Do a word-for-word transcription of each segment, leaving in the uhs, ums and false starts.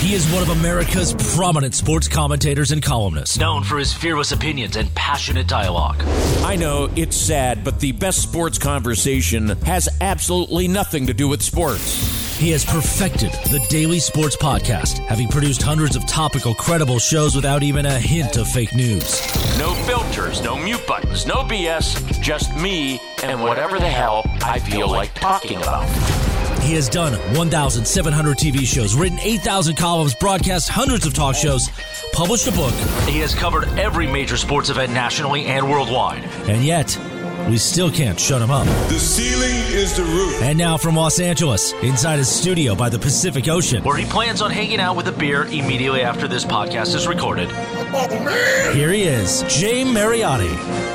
He is one of America's prominent sports commentators and columnists, known for his fearless opinions and passionate dialogue. I know it's sad, but the best sports conversation has absolutely nothing to do with sports. He has perfected the Daily Sports Podcast, having produced hundreds of topical, credible shows without even a hint of fake news. No filters, no mute buttons, no B S, just me and whatever the hell I feel like talking about. He has done one thousand seven hundred T V shows, written eight thousand columns, broadcast hundreds of talk shows, published a book. He has covered every major sports event nationally and worldwide. And yet, we still can't shut him up. The ceiling is the roof. And now from Los Angeles, inside his studio by the Pacific Ocean, where he plans on hanging out with a beer immediately after this podcast is recorded. Oh, man. Here he is, Jay Mariotti.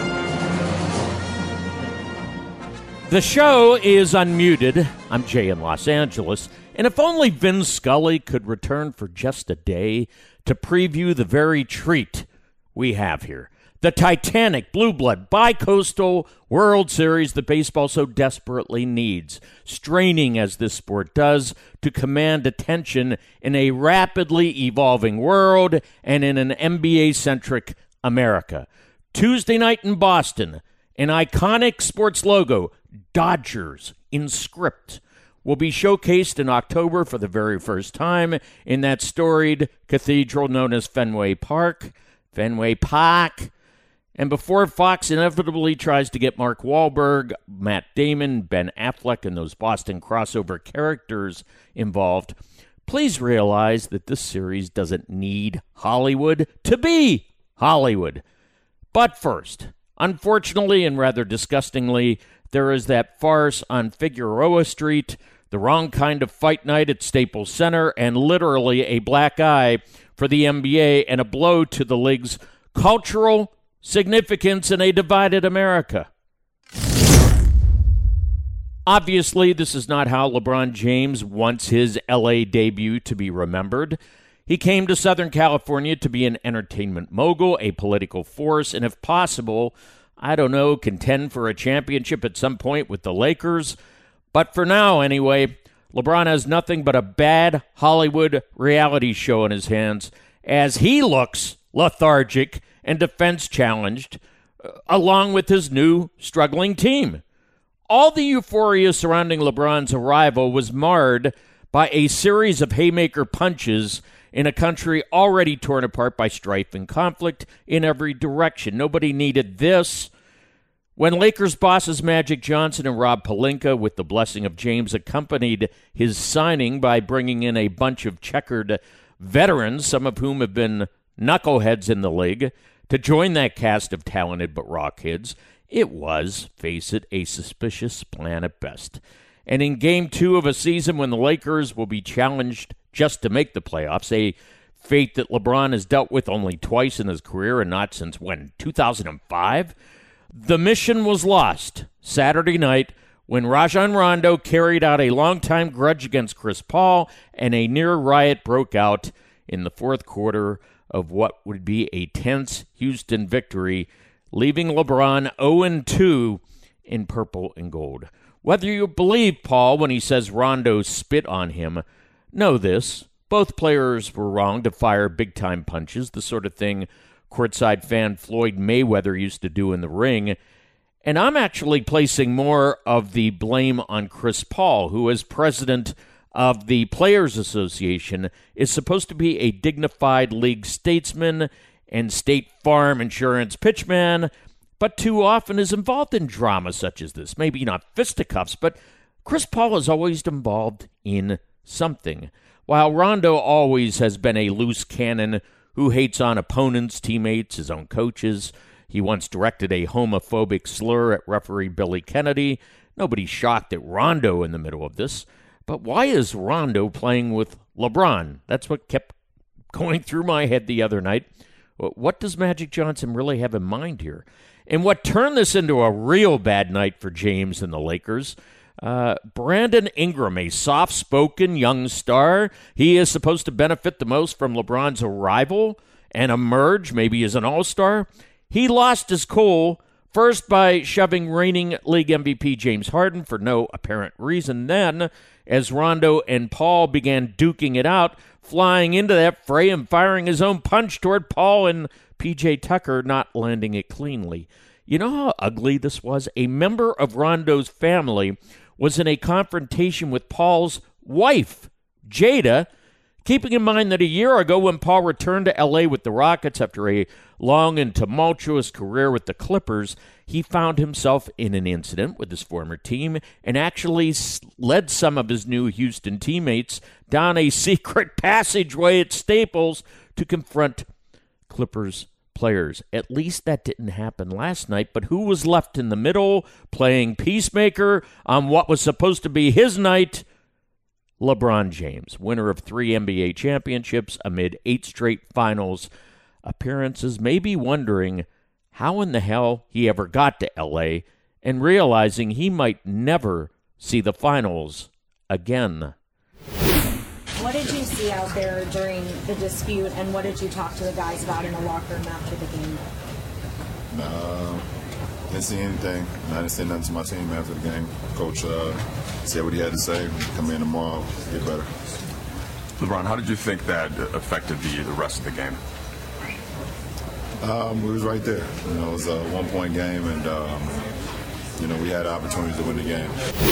The show is unmuted. I'm Jay in Los Angeles, and if only Vin Scully could return for just a day to preview the very treat we have here. The Titanic Blue Blood Bi-Coastal World Series that baseball so desperately needs, straining as this sport does to command attention in a rapidly evolving world and in an N B A-centric America. Tuesday night in Boston, an iconic sports logo, Dodgers in script, will be showcased in October for the very first time in that storied cathedral known as Fenway Park. Fenway Park. And before Fox inevitably tries to get Mark Wahlberg, Matt Damon, Ben Affleck, and those Boston crossover characters involved, please realize that this series doesn't need Hollywood to be Hollywood. But first, unfortunately and rather disgustingly, there is that farce on Figueroa Street, the wrong kind of fight night at Staples Center, and literally a black eye for the N B A and a blow to the league's cultural significance in a divided America. Obviously, this is not how LeBron James wants his L A debut to be remembered. He came to Southern California to be an entertainment mogul, a political force, and if possible, I don't know, contend for a championship at some point with the Lakers. But for now, anyway, LeBron has nothing but a bad Hollywood reality show in his hands as he looks lethargic and defense-challenged, uh, along with his new struggling team. All the euphoria surrounding LeBron's arrival was marred by a series of haymaker punches in a country already torn apart by strife and conflict in every direction. Nobody needed this. When Lakers bosses Magic Johnson and Rob Pelinka, with the blessing of James, accompanied his signing by bringing in a bunch of checkered veterans, some of whom have been knuckleheads in the league, to join that cast of talented but raw kids, it was, face it, a suspicious plan at best. And in game two of a season when the Lakers will be challenged just to make the playoffs, a fate that LeBron has dealt with only twice in his career and not since, when, two thousand five? The mission was lost Saturday night when Rajon Rondo carried out a longtime grudge against Chris Paul and a near riot broke out in the fourth quarter of what would be a tense Houston victory, leaving LeBron oh and two in purple and gold. Whether you believe Paul when he says Rondo spit on him, know this. Both players were wrong to fire big-time punches, the sort of thing courtside fan Floyd Mayweather used to do in the ring. And I'm actually placing more of the blame on Chris Paul, who as president of the Players Association is supposed to be a dignified league statesman and State Farm Insurance pitchman, but too often is involved in drama such as this. Maybe not fisticuffs, but Chris Paul is always involved in something, while Rondo always has been a loose cannon who hates on opponents, teammates, his own coaches. He once directed a homophobic slur at referee Billy Kennedy. Nobody's shocked at Rondo in the middle of this. But why is Rondo playing with LeBron? That's what kept going through my head the other night. What does Magic Johnson really have in mind here? And what turned this into a real bad night for James and the Lakers, uh, Brandon Ingram, a soft-spoken young star. He is supposed to benefit the most from LeBron's arrival and emerge maybe as an all-star. He lost his cool, first by shoving reigning league M V P James Harden for no apparent reason, then as Rondo and Paul began duking it out, flying into that fray and firing his own punch toward Paul and P J Tucker, not landing it cleanly. You know how ugly this was? A member of Rondo's family was in a confrontation with Paul's wife, Jada, keeping in mind that a year ago when Paul returned to L A with the Rockets after a long and tumultuous career with the Clippers, he found himself in an incident with his former team and actually led some of his new Houston teammates down a secret passageway at Staples to confront Clippers players. At least that didn't happen last night, but who was left in the middle playing peacemaker on what was supposed to be his night? LeBron James, winner of three N B A championships amid eight straight finals appearances, may be wondering how in the hell he ever got to L A and realizing he might never see the finals again. What did you see out there during the dispute, and what did you talk to the guys about in the locker room after the game? Nah, didn't see anything. I didn't say nothing to my team after the game. Coach uh, said what he had to say. Come in tomorrow, get better. LeBron, how did you think that affected the, the rest of the game? Um, we was right there. You know, it was a one-point game, and um, you know we had opportunities to win the game.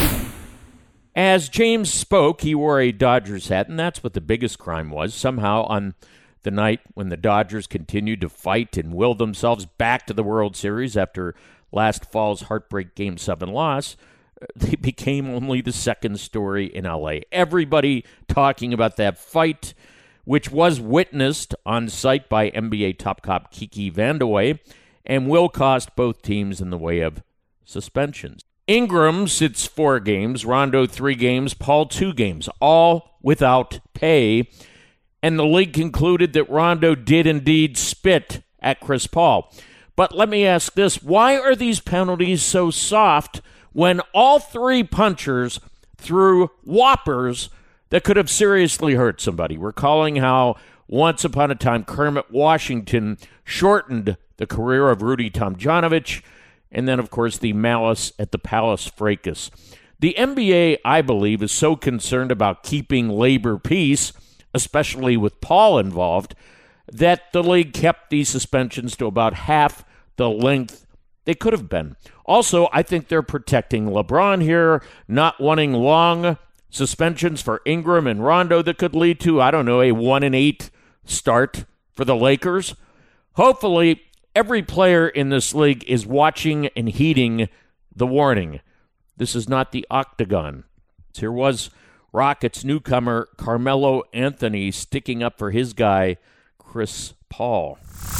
As James spoke, he wore a Dodgers hat, and that's what the biggest crime was. Somehow, on the night when the Dodgers continued to fight and will themselves back to the World Series after last fall's heartbreak Game seven loss, they became only the second story in L A. Everybody talking about that fight, which was witnessed on site by N B A top cop Kiki Vandeweghe, and will cost both teams in the way of suspensions. Ingram sits four games, Rondo three games, Paul two games, all without pay. And the league concluded that Rondo did indeed spit at Chris Paul. But let me ask this, why are these penalties so soft when all three punchers threw whoppers that could have seriously hurt somebody? Recalling how once upon a time Kermit Washington shortened the career of Rudy Tomjanovich, and then, of course, the malice at the Palace Fracas. The N B A, I believe, is so concerned about keeping labor peace, especially with Paul involved, that the league kept these suspensions to about half the length they could have been. Also, I think they're protecting LeBron here, not wanting long suspensions for Ingram and Rondo that could lead to, I don't know, a one and eight start for the Lakers. Hopefully, every player in this league is watching and heeding the warning. This is not the Octagon. Here was Rockets newcomer Carmelo Anthony sticking up for his guy, Chris Paul.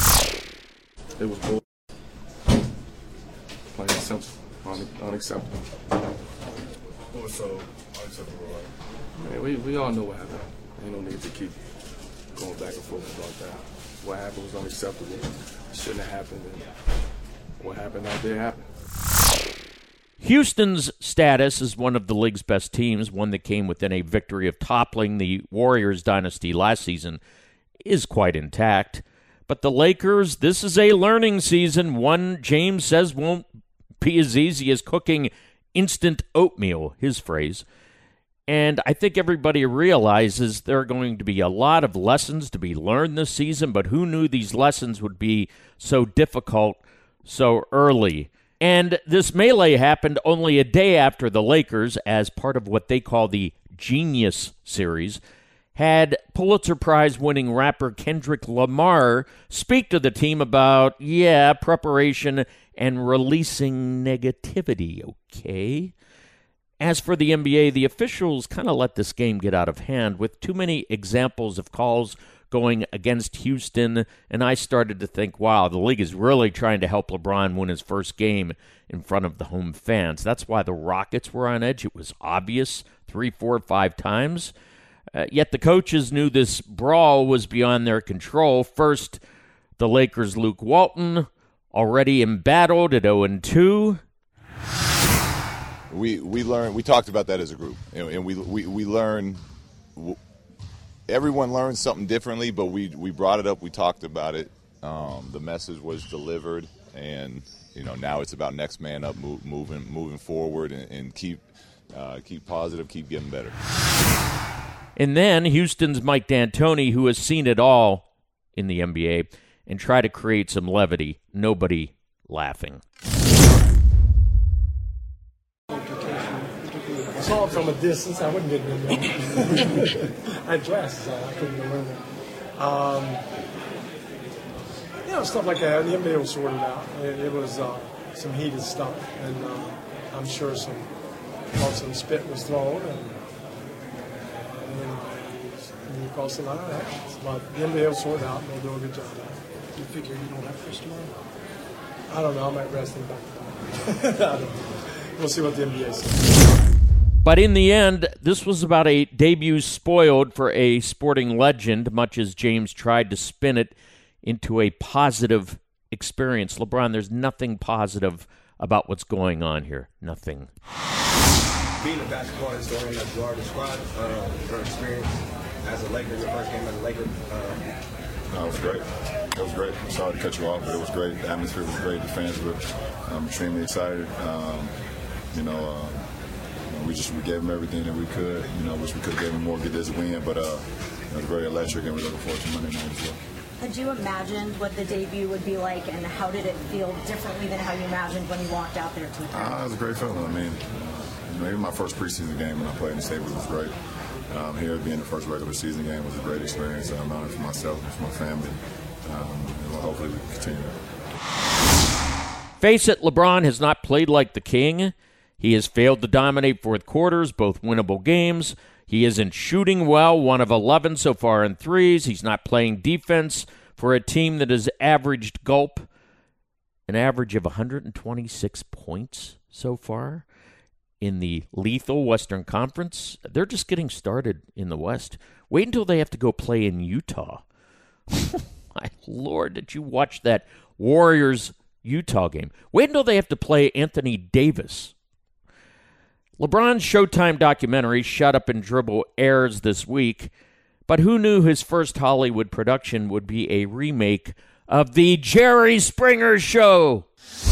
It was bull. Plain and simple. Un- unacceptable. What was so unacceptable? Man, we, we all know what happened. Ain't no need to keep going back and forth about that. What happened was unacceptable. It shouldn't have happened. And what happened out there happened. Houston's status as one of the league's best teams, one that came within a victory of toppling the Warriors dynasty last season, is quite intact. But the Lakers, this is a learning season, one James says won't be as easy as cooking instant oatmeal, his phrase. And I think everybody realizes there are going to be a lot of lessons to be learned this season, but who knew these lessons would be so difficult so early? And this melee happened only a day after the Lakers, as part of what they call the Genius Series, had Pulitzer Prize-winning rapper Kendrick Lamar speak to the team about, yeah, preparation and releasing negativity, okay? As for the N B A, the officials kind of let this game get out of hand with too many examples of calls going against Houston, and I started to think, wow, the league is really trying to help LeBron win his first game in front of the home fans. That's why the Rockets were on edge. It was obvious three, four, five times. Uh, yet the coaches knew this brawl was beyond their control. First, the Lakers' Luke Walton, already embattled at oh and two. We we learned. We talked about that as a group, and, and we we we learned. Everyone learned something differently, but we we brought it up. We talked about it. Um, the message was delivered, and you know now it's about next man up, move, moving moving forward, and, and keep uh, keep positive, keep getting better. And then Houston's Mike D'Antoni, who has seen it all in the N B A, and try to create some levity. Nobody laughing. I saw it from a distance. I wasn't getting in there. I had glasses on. I couldn't remember. Um, you know, stuff like that. The N B A will sort it out. It, it was uh, some heated stuff, and uh, I'm sure some some spit was thrown, and, and you know, when you cross the line, it happens. But the N B A will sort it out, and they'll do a good job. You figure you don't have Chris tomorrow? I don't know. I might rest him back. I don't know. We'll see what the N B A says. But in the end, this was about a debut spoiled for a sporting legend, much as James tried to spin it into a positive experience. LeBron, there's nothing positive about what's going on here. Nothing. Being a basketball historian, as you already described, uh, your experience as a Laker, your first game as a Laker. Uh, no, it was great. It was great. I'm sorry to cut you off, but it was great. The atmosphere was great. The fans were um, extremely excited. Um, you know, uh, we just we gave them everything that we could. You know, wish we could have given them more, get this win, but uh, it was very electric, and we're looking forward to Monday night as well. Had you imagined what the debut would be like, and how did it feel differently than how you imagined when you walked out there to the uh, It was a great feeling. I mean, you know, even my first preseason game when I played in the Staples was great. Um, here, being the first regular season game was a great experience. I'm honored for myself and for my family. Um, and we'll hopefully we can continue. Face it, LeBron has not played like the king. He has failed to dominate fourth quarters, both winnable games. He isn't shooting well, one of eleven so far in threes. He's not playing defense for a team that has averaged gulp an average of one hundred twenty-six points so far in the lethal Western Conference. They're just getting started in the West. Wait until they have to go play in Utah. My Lord, did you watch that Warriors-Utah game? Wait until they have to play Anthony Davis. LeBron's Showtime documentary, Shut Up and Dribble, airs this week, but who knew his first Hollywood production would be a remake of The Jerry Springer Show?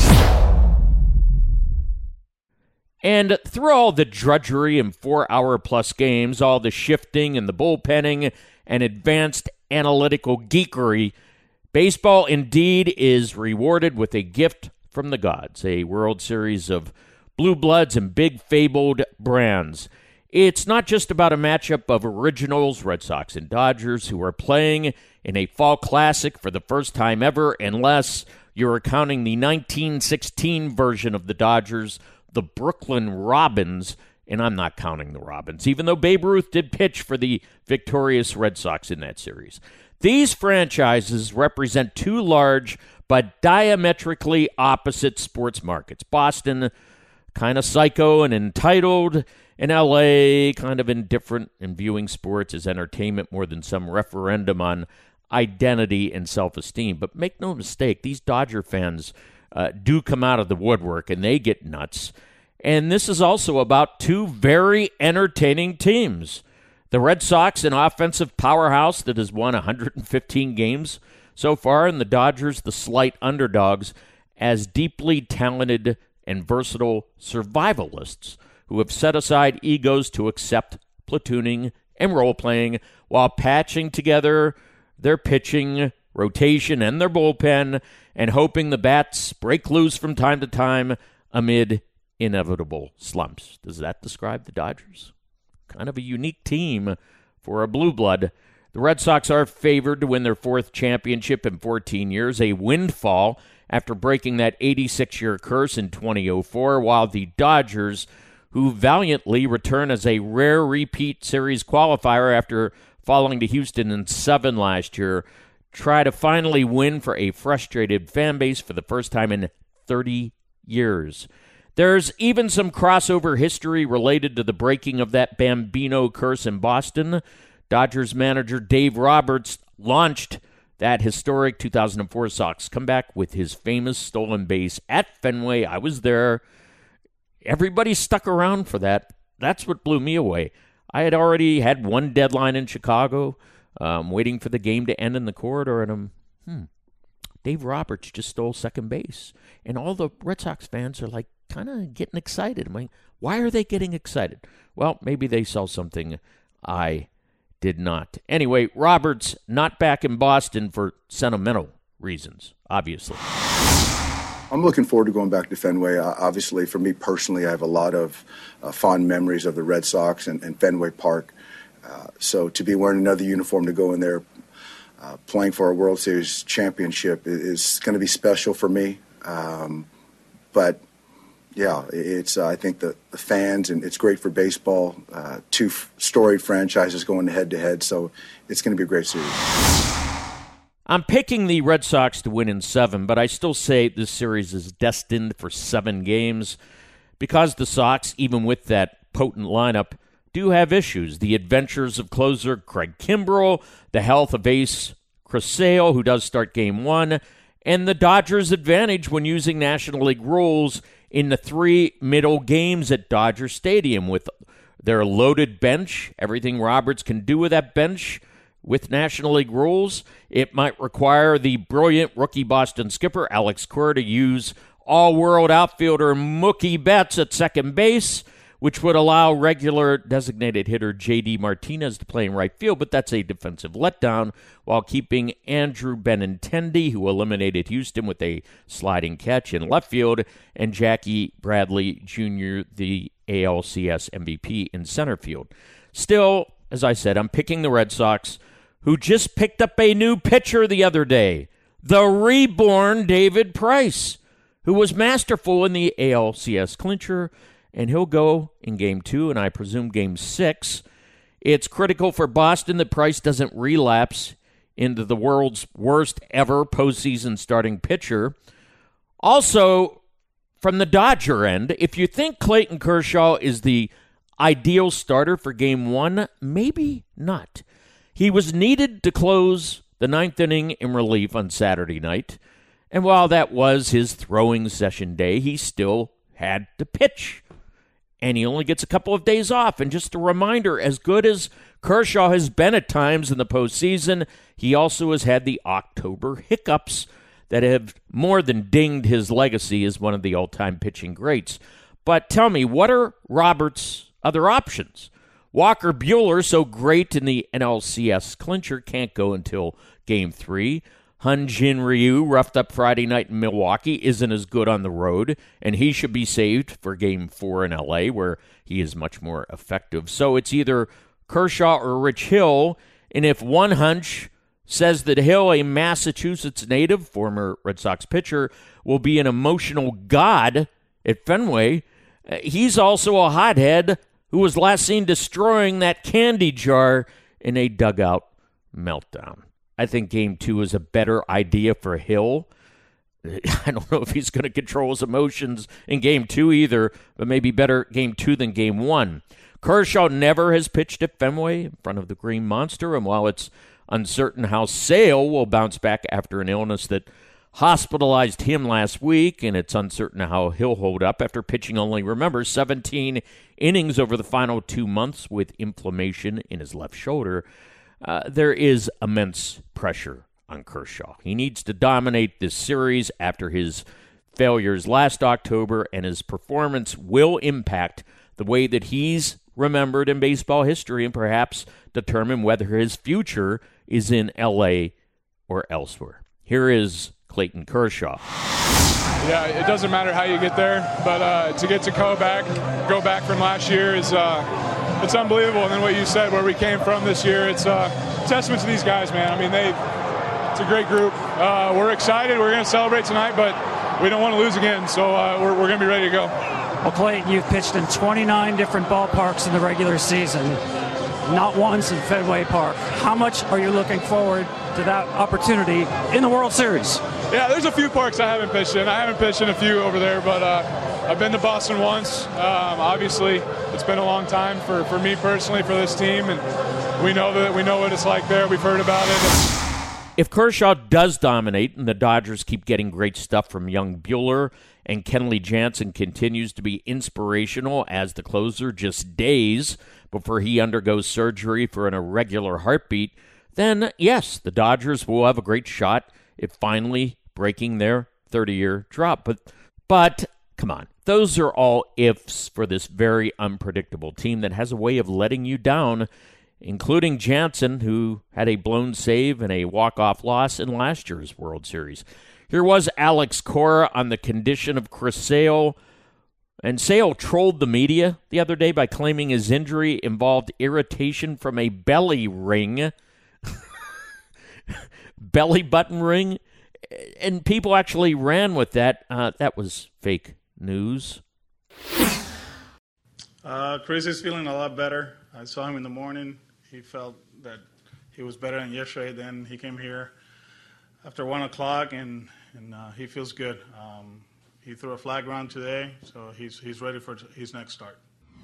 And through all the drudgery and four-hour-plus games, all the shifting and the bullpenning and advanced analytical geekery, baseball indeed is rewarded with a gift from the gods, a World Series of blue bloods and big fabled brands. It's not just about a matchup of originals, Red Sox and Dodgers, who are playing in a fall classic for the first time ever, unless you're counting the nineteen sixteen version of the Dodgers, the Brooklyn Robins, and I'm not counting the Robins, even though Babe Ruth did pitch for the victorious Red Sox in that series. These franchises represent two large but diametrically opposite sports markets. Boston, kind of psycho and entitled, in L A, kind of indifferent and viewing sports as entertainment more than some referendum on identity and self-esteem. But make no mistake, these Dodger fans uh, do come out of the woodwork, and they get nuts. And this is also about two very entertaining teams. The Red Sox, an offensive powerhouse that has won one hundred fifteen games so far, and the Dodgers, the slight underdogs, as deeply talented and versatile survivalists who have set aside egos to accept platooning and role-playing while patching together their pitching, rotation, and their bullpen and hoping the bats break loose from time to time amid inevitable slumps. Does that describe the Dodgers? Kind of a unique team for a blue blood. The Red Sox are favored to win their fourth championship in fourteen years, a windfall after breaking that eighty-six-year curse in twenty oh four, while the Dodgers, who valiantly return as a rare repeat series qualifier after falling to Houston in seven last year, try to finally win for a frustrated fan base for the first time in thirty years. There's even some crossover history related to the breaking of that Bambino curse in Boston. Dodgers manager Dave Roberts launched that historic two thousand four Sox comeback with his famous stolen base at Fenway. I was there. Everybody stuck around for that. That's what blew me away. I had already had one deadline in Chicago, um, waiting for the game to end in the corridor, and I'm, hmm, Dave Roberts just stole second base. And all the Red Sox fans are like kind of getting excited. I'm like, why are they getting excited? Well, maybe they saw something I did not. Anyway, Roberts not back in Boston for sentimental reasons, obviously. I'm looking forward to going back to Fenway. Uh, obviously, for me personally, I have a lot of uh, fond memories of the Red Sox and, and Fenway Park. Uh, so to be wearing another uniform to go in there, uh, playing for a World Series championship is, is going to be special for me. Um, but, yeah, it's uh, I think the, the fans, and it's great for baseball. Uh, two f- storied franchises going head-to-head, so it's going to be a great series. I'm picking the Red Sox to win in seven, but I still say this series is destined for seven games because the Sox, even with that potent lineup, do have issues. The adventures of closer Craig Kimbrell, the health of ace Chris Sale, who does start game one, and the Dodgers' advantage when using National League rules in the three middle games at Dodger Stadium with their loaded bench, everything Roberts can do with that bench. With National League rules, it might require the brilliant rookie Boston skipper Alex Cora to use all-world outfielder Mookie Betts at second base, which would allow regular designated hitter J D Martinez to play in right field, but that's a defensive letdown, while keeping Andrew Benintendi, who eliminated Houston with a sliding catch in left field, and Jackie Bradley Junior, the A L C S M V P, in center field. Still, as I said, I'm picking the Red Sox, who just picked up a new pitcher the other day, the reborn David Price, who was masterful in the A L C S clincher, and he'll go in Game two, and I presume Game six. It's critical for Boston that Price doesn't relapse into the world's worst ever postseason starting pitcher. Also, from the Dodger end, if you think Clayton Kershaw is the ideal starter for Game one, maybe not. He was needed to close the ninth inning in relief on Saturday night, and while that was his throwing session day, he still had to pitch. And he only gets a couple of days off. And just a reminder, as good as Kershaw has been at times in the postseason, he also has had the October hiccups that have more than dinged his legacy as one of the all-time pitching greats. But tell me, what are Roberts' other options? Walker Buehler, so great in the N L C S clincher, can't go until Game three. Hyun-Jin Ryu, roughed up Friday night in Milwaukee, isn't as good on the road, and he should be saved for Game four in L A, where he is much more effective. So it's either Kershaw or Rich Hill, and if one hunch says that Hill, a Massachusetts native, former Red Sox pitcher, will be an emotional god at Fenway, he's also a hothead who was last seen destroying that candy jar in a dugout meltdown. I think Game two is a better idea for Hill. I don't know if he's going to control his emotions in Game two either, but maybe better Game two than Game one. Kershaw never has pitched at Fenway in front of the Green Monster, and while it's uncertain how Sale will bounce back after an illness that hospitalized him last week, and it's uncertain how he'll hold up after pitching only, remember, seventeen innings over the final two months with inflammation in his left shoulder. Uh, there is immense pressure on Kershaw. He needs to dominate this series after his failures last October, and his performance will impact the way that he's remembered in baseball history and perhaps determine whether his future is in L A or elsewhere. Here is Clayton Kershaw. Yeah, it doesn't matter how you get there, but uh, to get to go back, go back from last year is uh, it's unbelievable. And then what you said, where we came from this year, it's uh, a testament to these guys, man. I mean, they it's a great group. Uh, we're excited. We're going to celebrate tonight, but we don't want to lose again, so uh, we're, we're going to be ready to go. Well, Clayton, you've pitched in twenty-nine different ballparks in the regular season, not once in Fenway Park. How much are you looking forward to that opportunity in the World Series? Yeah, there's a few parks I haven't pitched in. I haven't pitched in a few over there, but uh, I've been to Boston once. Um, obviously, it's been a long time for, for me personally, for this team, and we know that we know what it's like there. We've heard about it. If Kershaw does dominate and the Dodgers keep getting great stuff from young Buehler and Kenley Jansen continues to be inspirational as the closer just days before he undergoes surgery for an irregular heartbeat, then yes, the Dodgers will have a great shot at finally breaking their thirty-year drought. But, but Come on. Those are all ifs for this very unpredictable team that has a way of letting you down, including Jansen, who had a blown save and a walk-off loss in last year's World Series. Here was Alex Cora on the condition of Chris Sale. And Sale trolled the media the other day by claiming his injury involved irritation from a belly ring. Belly button ring. And people actually ran with that. Uh, that was fake news. Uh, Chris is feeling a lot better. I saw him in the morning. He felt that he was better than yesterday. Then he came here after one o'clock, and, and uh, he feels good. Um, he threw a flag round today, so he's he's ready for his next start.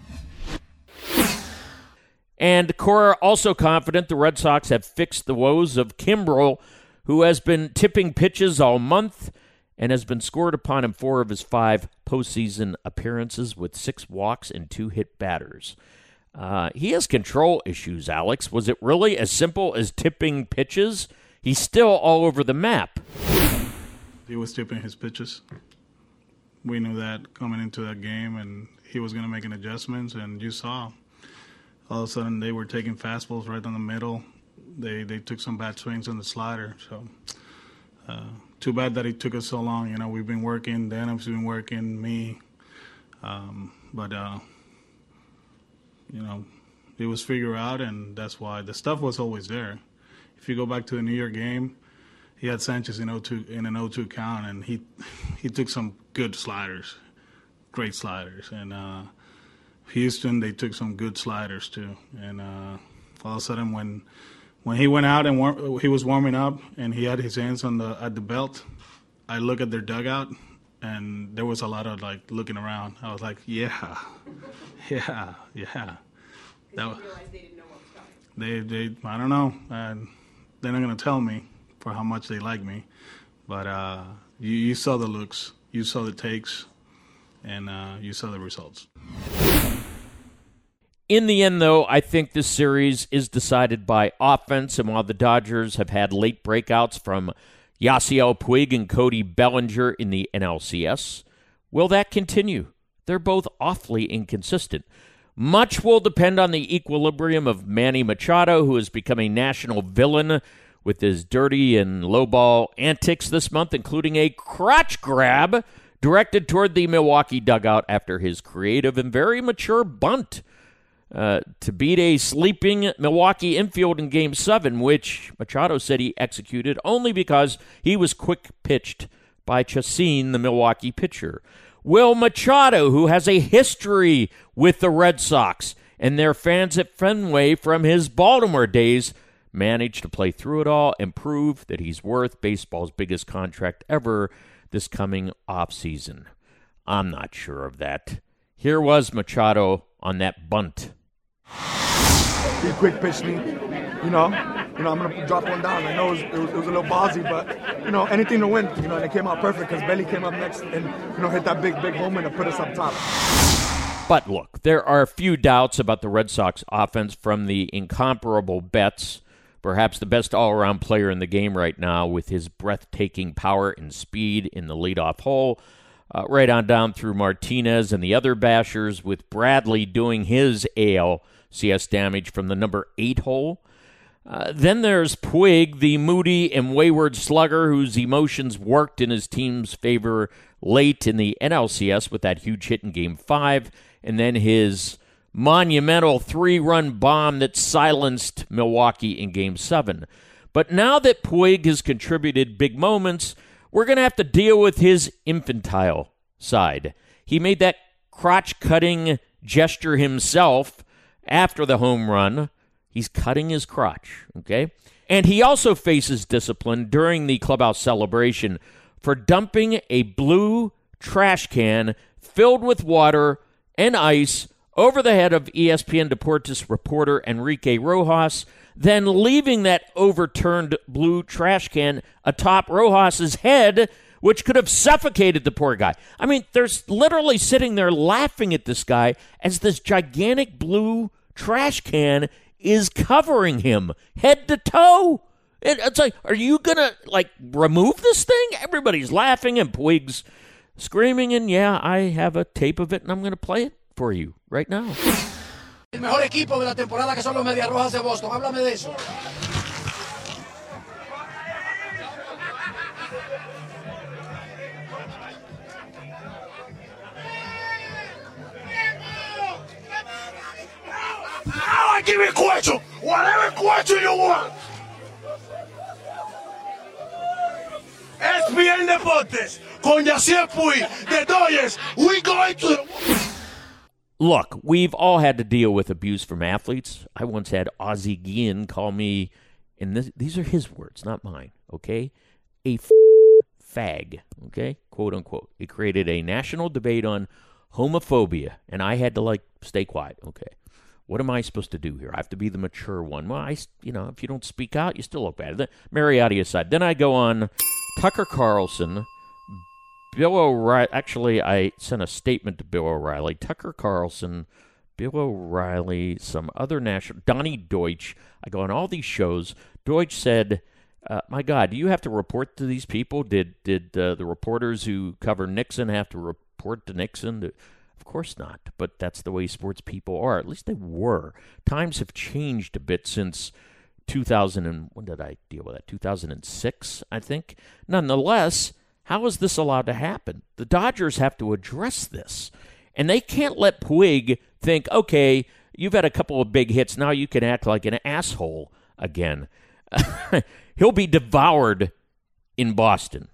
And Cora also confident the Red Sox have fixed the woes of Kimbrel, who has been tipping pitches all month and has been scored upon in four of his five postseason appearances with six walks and two hit batters. Uh, he has control issues, Alex. Was it really as simple as tipping pitches? He's still all over the map. He was tipping his pitches. We knew that coming into that game, and he was going to make an adjustments, and you saw. All of a sudden, they were taking fastballs right down the middle. They they took some bad swings on the slider. So, uh, too bad that it took us so long. You know, we've been working. Denham's been working. Me, um, but uh, you know, it was figured out, and that's why the stuff was always there. If you go back to the New York game, he had Sanchez in oh two in an oh two count, and he he took some good sliders, great sliders, and. Uh, Houston, they took some good sliders too, and uh, all of a sudden, when when he went out and war- he was warming up and he had his hands on the at the belt, I look at their dugout, and there was a lot of like looking around. I was like, yeah, yeah, yeah. That was, they didn't know what was coming. They, they, I don't know. And they're not gonna tell me for how much they like me, but uh, you, you saw the looks, you saw the takes, and uh, you saw the results. In the end, though, I think this series is decided by offense, and while the Dodgers have had late breakouts from Yasiel Puig and Cody Bellinger in the N L C S, will that continue? They're both awfully inconsistent. Much will depend on the equilibrium of Manny Machado, who has become a national villain with his dirty and low-ball antics this month, including a crotch grab directed toward the Milwaukee dugout after his creative and very mature bunt Uh, to beat a sleeping Milwaukee infield in Game seven, which Machado said he executed only because he was quick-pitched by Chacin, the Milwaukee pitcher. Will Machado, who has a history with the Red Sox and their fans at Fenway from his Baltimore days, manage to play through it all and prove that he's worth baseball's biggest contract ever this coming offseason? I'm not sure of that. Here was Machado on that bunt. He quick pitched me, you know. You know, I'm gonna drop one down. I know it was, it was, it was a little ballsy, but you know, anything to win. You know, and it came out perfect because Belly came up next and you know hit that big, big home run and put us up top. But look, there are a few doubts about the Red Sox offense from the incomparable Betts, perhaps the best all-around player in the game right now, with his breathtaking power and speed in the leadoff hole. Uh, right on down through Martinez and the other bashers, with Bradley doing his A L C S damage from the number eight hole. Uh, then there's Puig, the moody and wayward slugger whose emotions worked in his team's favor late in the N L C S with that huge hit in Game five, and then his monumental three-run bomb that silenced Milwaukee in Game seven. But now that Puig has contributed big moments, we're going to have to deal with his infantile side. He made that crotch-cutting gesture himself after the home run. He's cutting his crotch, okay? And he also faces discipline during the clubhouse celebration for dumping a blue trash can filled with water and ice over the head of E S P N Deportes reporter Enrique Rojas, then leaving that overturned blue trash can atop Rojas's head, which could have suffocated the poor guy. I mean, they're literally sitting there laughing at this guy as this gigantic blue trash can is covering him head to toe. It, it's like, are you going to, like, remove this thing? Everybody's laughing, and Puig's screaming, and yeah, I have a tape of it, and I'm going to play it for you right now. El mejor equipo de la temporada que son los Medias Rojas de Boston. Háblame de eso. Now I give you a question. Whatever question you want. S P N Deportes con Yasiel Puig, the Dodgers. We going to. Look, we've all had to deal with abuse from athletes. I once had Ozzie Guillen call me, and this, these are his words, not mine, okay? A f- fag, okay? Quote, unquote. It created a national debate on homophobia, and I had to, like, stay quiet, okay? What am I supposed to do here? I have to be the mature one. Well, I, you know, if you don't speak out, you still look bad. Then, Mariotti aside. Then I go on Tucker Carlson, Bill O'Reilly. Actually, I sent a statement to Bill O'Reilly. Tucker Carlson, Bill O'Reilly, some other national, Donnie Deutsch. I go on all these shows. Deutsch said, uh, my God, do you have to report to these people? Did did uh, the reporters who cover Nixon have to report to Nixon? To, of course not, but that's the way sports people are. At least they were. Times have changed a bit since two thousand. And when did I deal with that? two thousand six, I think. Nonetheless, how is this allowed to happen? The Dodgers have to address this. And they can't let Puig think, okay, you've had a couple of big hits, now you can act like an asshole again. He'll be devoured in Boston.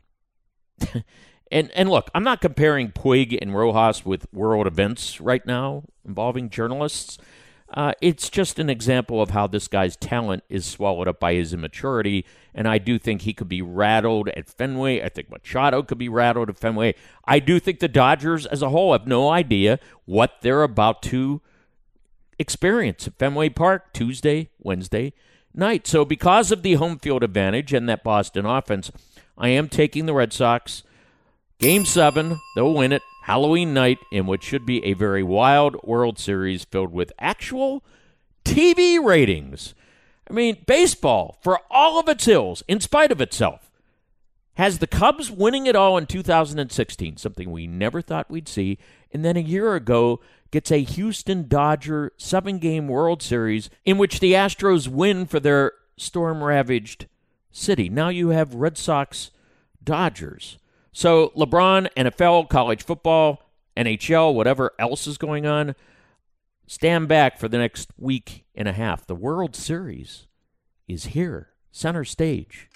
and and look, I'm not comparing Puig and Rojas with world events right now involving journalists. Uh, it's just an example of how this guy's talent is swallowed up by his immaturity, and I do think he could be rattled at Fenway. I think Machado could be rattled at Fenway. I do think the Dodgers as a whole have no idea what they're about to experience at Fenway Park Tuesday, Wednesday night. So because of the home field advantage and that Boston offense, I am taking the Red Sox. Game seven, they'll win it. Halloween night in what should be a very wild World Series filled with actual T V ratings. I mean, baseball, for all of its ills, in spite of itself, has the Cubs winning it all in two thousand sixteen, something we never thought we'd see, and then a year ago gets a Houston Dodger seven-game World Series in which the Astros win for their storm-ravaged city. Now you have Red Sox Dodgers. So LeBron, N F L, college football, N H L, whatever else is going on, stand back for the next week and a half. The World Series is here, center stage.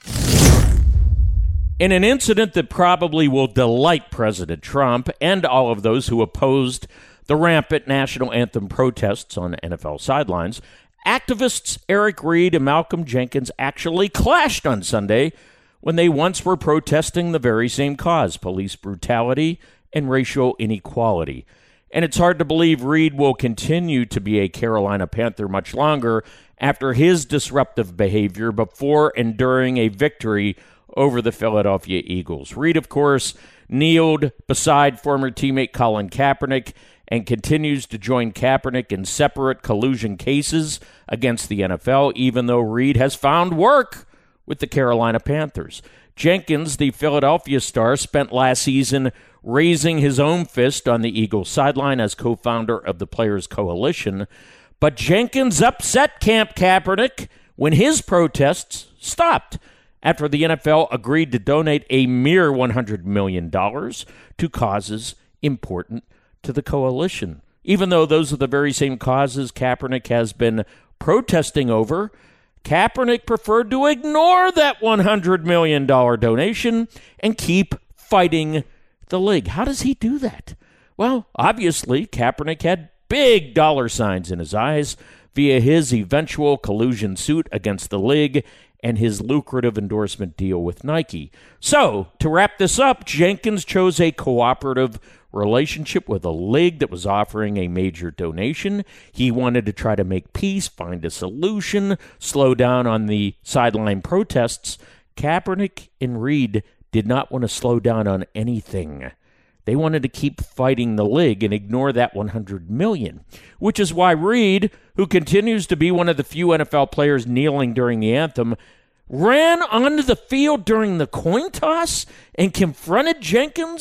In an incident that probably will delight President Trump and all of those who opposed the rampant national anthem protests on N F L sidelines, activists Eric Reid and Malcolm Jenkins actually clashed on Sunday when they once were protesting the very same cause, police brutality and racial inequality. And it's hard to believe Reid will continue to be a Carolina Panther much longer after his disruptive behavior before and during a victory over the Philadelphia Eagles. Reid, of course, kneeled beside former teammate Colin Kaepernick and continues to join Kaepernick in separate collusion cases against the N F L, even though Reid has found work with the Carolina Panthers. Jenkins, the Philadelphia star, spent last season raising his own fist on the Eagles sideline as co-founder of the Players Coalition. But Jenkins upset Camp Kaepernick when his protests stopped after the N F L agreed to donate a mere one hundred million dollars to causes important to the coalition. Even though those are the very same causes Kaepernick has been protesting over, Kaepernick preferred to ignore that one hundred million dollars donation and keep fighting the league. How does he do that? Well, obviously, Kaepernick had big dollar signs in his eyes via his eventual collusion suit against the league and his lucrative endorsement deal with Nike. So, to wrap this up, Jenkins chose a cooperative relationship with a league that was offering a major donation. He wanted to try to make peace, find a solution, slow down on the sideline protests. Kaepernick and Reid did not want to slow down on anything. They wanted to keep fighting the league and ignore that one hundred million dollars, which is why Reid, who continues to be one of the few N F L players kneeling during the anthem, ran onto the field during the coin toss and confronted Jenkins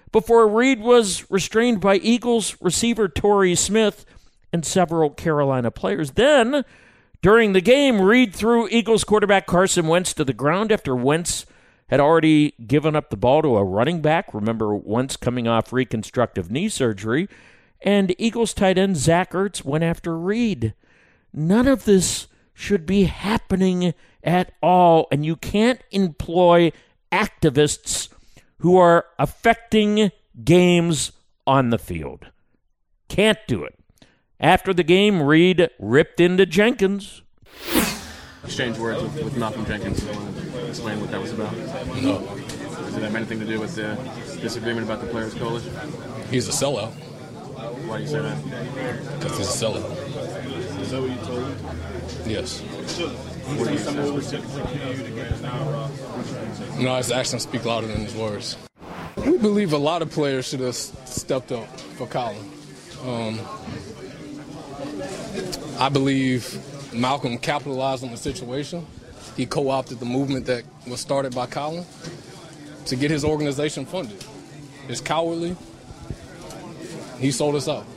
before Reed was restrained by Eagles receiver Torrey Smith and several Carolina players. Then, during the game, Reed threw Eagles quarterback Carson Wentz to the ground after Wentz had already given up the ball to a running back. Remember, Wentz coming off reconstructive knee surgery. And Eagles tight end Zach Ertz went after Reed. None of this should be happening at all, and you can't employ activists who are affecting games on the field. Can't do it. After the game, Reed ripped into Jenkins. Exchange words with, with Malcolm Jenkins. You want to explain what that was about? No. Does it have anything to do with the disagreement about the Players Coalition? He's a sellout. Why do you say that? Because he's a sellout. Is that what you told him? Yes. What do you say? No, his actions speak louder than his words. We believe a lot of players should have stepped up for Colin. Um, I believe Malcolm capitalized on the situation. He co-opted the movement that was started by Colin to get his organization funded. It's cowardly. He sold us out.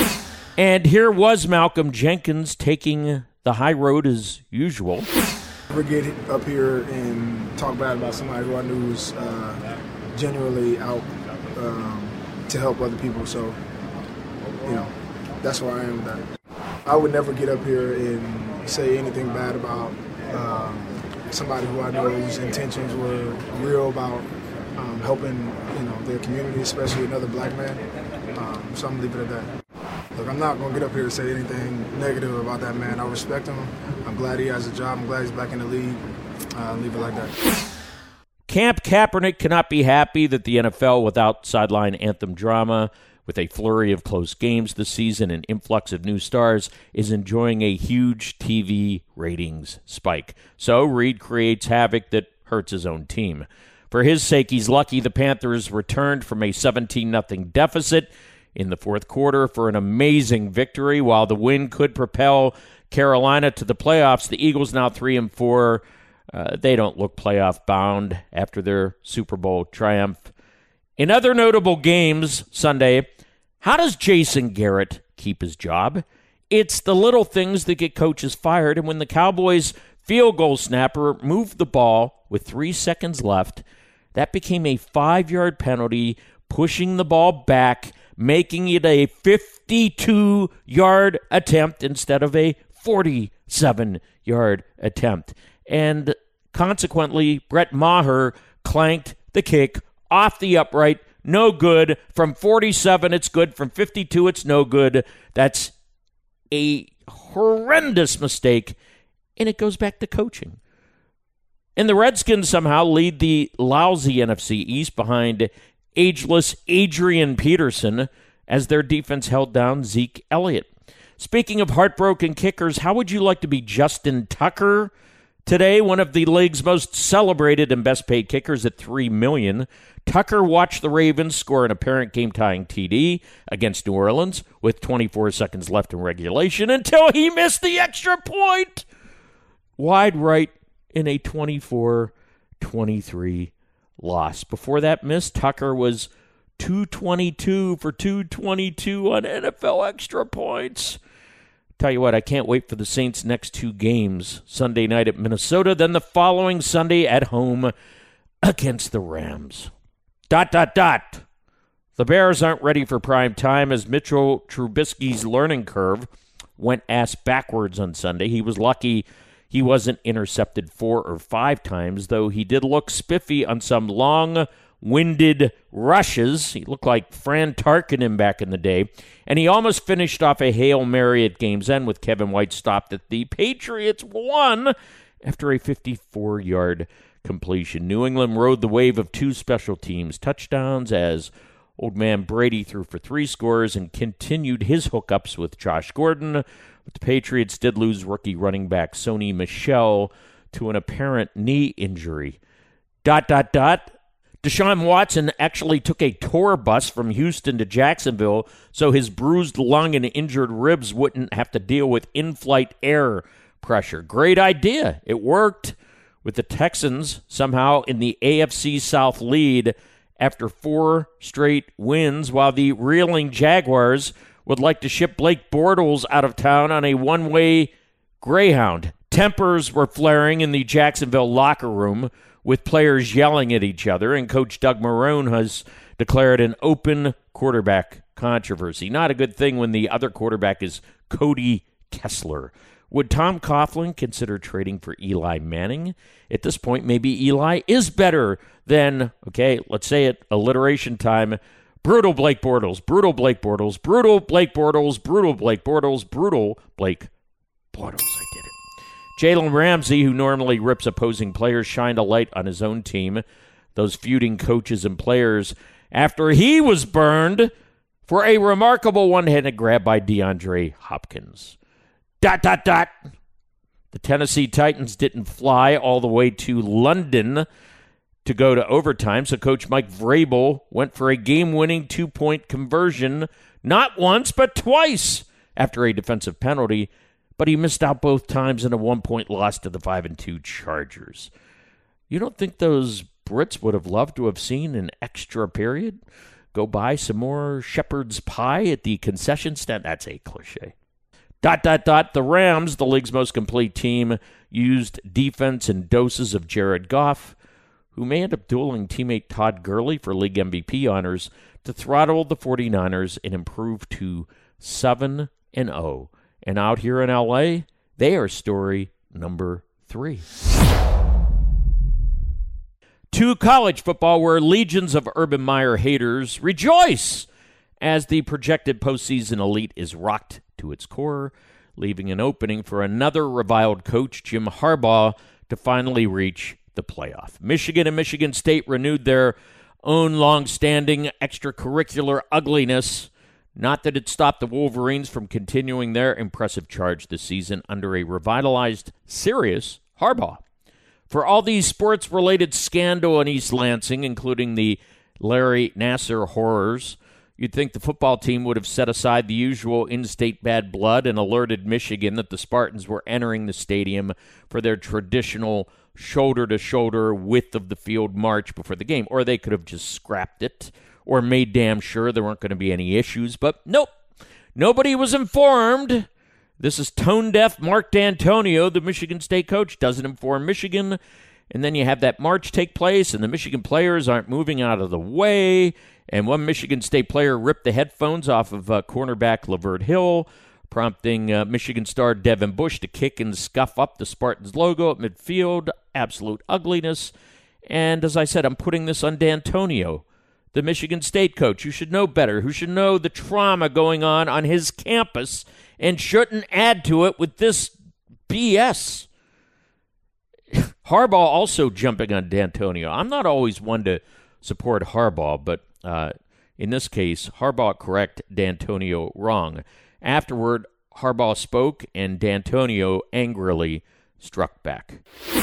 And here was Malcolm Jenkins taking the high road as usual. Never get up here and talk bad about somebody who I knew was uh, genuinely out um, to help other people. So, you know, that's where I am with that. I would never get up here and say anything bad about um, somebody who I know whose intentions were real about um, helping, you know, their community, especially another black man. Um, so I'm gonna leave it at that. Look, I'm not gonna get up here and say anything negative about that man. I respect him. I'm glad he has a job. I'm glad he's back in the league. Uh, leave it like that. Camp Kaepernick cannot be happy that the N F L, without sideline anthem drama, with a flurry of close games this season and influx of new stars, is enjoying a huge T V ratings spike. So Reed creates havoc that hurts his own team. For his sake, he's lucky the Panthers returned from a seventeen nothing deficit in the fourth quarter for an amazing victory. While the win could propel Carolina to the playoffs, the Eagles now three and four. Uh, they don't look playoff bound after their Super Bowl triumph. In other notable games Sunday, how does Jason Garrett keep his job? It's the little things that get coaches fired, and when the Cowboys field goal snapper moved the ball with three seconds left, that became a five-yard penalty, pushing the ball back, making it a fifty-two-yard attempt instead of a forty-seven-yard attempt. And consequently, Brett Maher clanked the kick off the upright. No good. From forty-seven, it's good. From fifty-two, it's no good. That's a horrendous mistake, and it goes back to coaching. And the Redskins somehow lead the lousy N F C East behind ageless Adrian Peterson as their defense held down Zeke Elliott. Speaking of heartbroken kickers, how would you like to be Justin Tucker today? One of the league's most celebrated and best-paid kickers at three million dollars. Tucker watched the Ravens score an apparent game-tying T D against New Orleans with twenty-four seconds left in regulation until he missed the extra point. Wide right in a twenty-four twenty-three loss. Before that miss, Tucker was two twenty-two for two twenty-two on N F L extra points. Tell you what, I can't wait for the Saints' next two games. Sunday night at Minnesota, then the following Sunday at home against the Rams. Dot, dot, dot. The Bears aren't ready for prime time as Mitchell Trubisky's learning curve went ass backwards on Sunday. He was lucky he wasn't intercepted four or five times, though he did look spiffy on some long-winded rushes. He looked like Fran Tarkenton back in the day. And he almost finished off a Hail Mary at game's end with Kevin White stopped at the Patriots won after a fifty-four-yard completion. New England rode the wave of two special teams touchdowns as old man Brady threw for three scores and continued his hookups with Josh Gordon. But the Patriots did lose rookie running back Sony Michel to an apparent knee injury. Dot, dot, dot. Deshaun Watson actually took a tour bus from Houston to Jacksonville so his bruised lung and injured ribs wouldn't have to deal with in-flight air pressure. Great idea. It worked, with the Texans somehow in the A F C South lead after four straight wins, while the reeling Jaguars would like to ship Blake Bortles out of town on a one-way Greyhound. Tempers were flaring in the Jacksonville locker room with players yelling at each other, and Coach Doug Marrone has declared an open quarterback controversy. Not a good thing when the other quarterback is Cody Kessler. Would Tom Coughlin consider trading for Eli Manning? At this point, maybe Eli is better than, okay, let's say it, alliteration time, brutal Blake Bortles, brutal Blake Bortles, brutal Blake Bortles, brutal Blake Bortles, brutal Blake Bortles. I did it. Jalen Ramsey, who normally rips opposing players, shined a light on his own team, those feuding coaches and players, after he was burned for a remarkable one-handed grab by DeAndre Hopkins. Dot, dot, dot. The Tennessee Titans didn't fly all the way to London to go to overtime, so Coach Mike Vrabel went for a game-winning two-point conversion, not once but twice, after a defensive penalty, but he missed out both times in a one-point loss to the five and two Chargers. You don't think those Brits would have loved to have seen an extra period? Go buy some more shepherd's pie at the concession stand? That's a cliche. Dot, dot, dot. The Rams, the league's most complete team, used defense in doses of Jared Goff, who may end up dueling teammate Todd Gurley for league M V P honors, to throttle the 49ers and improve to seven and oh. And out here in L A, they are story number three. To college football, where legions of Urban Meyer haters rejoice as the projected postseason elite is rocked to its core, leaving an opening for another reviled coach, Jim Harbaugh, to finally reach the playoff. Michigan and Michigan State renewed their own long-standing extracurricular ugliness. Not that it stopped the Wolverines from continuing their impressive charge this season under a revitalized, serious Harbaugh. For all these sports-related scandal in East Lansing, including the Larry Nassar horrors, you'd think the football team would have set aside the usual in-state bad blood and alerted Michigan that the Spartans were entering the stadium for their traditional shoulder-to-shoulder width of the field march before the game. Or they could have just scrapped it or made damn sure there weren't going to be any issues. But nope, nobody was informed. This is tone-deaf Mark D'Antonio, the Michigan State coach, doesn't inform Michigan. And then you have that march take place, and the Michigan players aren't moving out of the way. And one Michigan State player ripped the headphones off of uh, cornerback LaVert Hill, prompting uh, Michigan star Devin Bush to kick and scuff up the Spartans logo at midfield. Absolute ugliness. And as I said, I'm putting this on D'Antonio, the Michigan State coach, who should know better, who should know the trauma going on on his campus and shouldn't add to it with this B S. Harbaugh also jumping on D'Antonio. I'm not always one to support Harbaugh, but uh, in this case, Harbaugh correct, D'Antonio wrong. Afterward, Harbaugh spoke, and D'Antonio angrily struck back.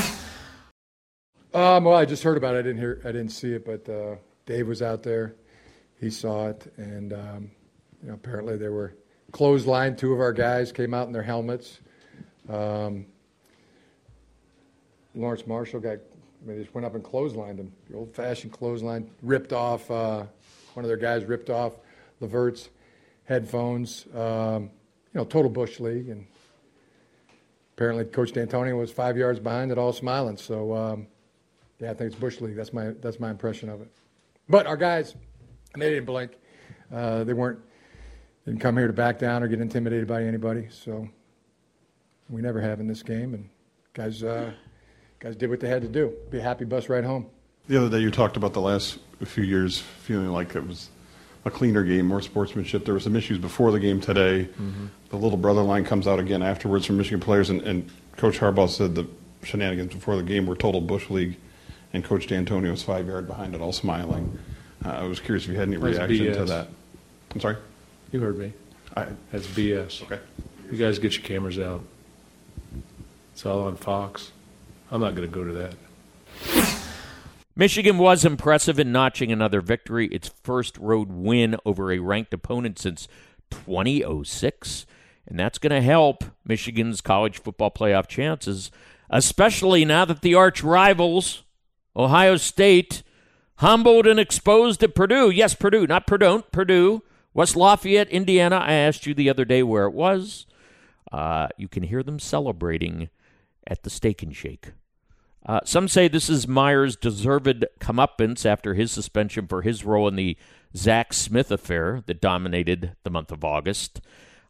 Um, well, I just heard about it. I didn't hear. I didn't see it, but uh, Dave was out there. He saw it, and um, you know, apparently there were clothesline. Two of our guys came out in their helmets. Um, Lawrence Marshall got, I mean, they just went up and clotheslined him. The old-fashioned clothesline, ripped off, uh, one of their guys ripped off LeVert's headphones. Um, you know, total Bush League. And apparently Coach D'Antonio was five yards behind it, all smiling. So, um, yeah, I think it's Bush League. That's my that's my impression of it. But our guys, they didn't blink. Uh, they weren't, didn't come here to back down or get intimidated by anybody. So we never have in this game. And guys... Uh, Guys did what they had to do. Be a happy bus ride home. The other day you talked about the last few years feeling like it was a cleaner game, more sportsmanship. There were some issues before the game today. Mm-hmm. The little brother line comes out again afterwards from Michigan players, and, and Coach Harbaugh said the shenanigans before the game were total Bush League, and Coach D'Antonio was five yard behind it, all smiling. Uh, I was curious if you had any That's reaction B S. to that. I'm sorry? You heard me. I, That's B S. Okay. You guys get your cameras out. It's all on Fox. I'm not going to go to that. Michigan was impressive in notching another victory, its first road win over a ranked opponent since twenty oh six. And that's going to help Michigan's college football playoff chances, especially now that the arch rivals, Ohio State, Humbled and exposed at Purdue. Yes, Purdue, not Purdue, Purdue. West Lafayette, Indiana. I asked you the other day where it was. Uh, you can hear them celebrating at the Steak and Shake. Uh, some say this is Myers' deserved comeuppance after his suspension for his role in the Zach Smith affair that dominated the month of August.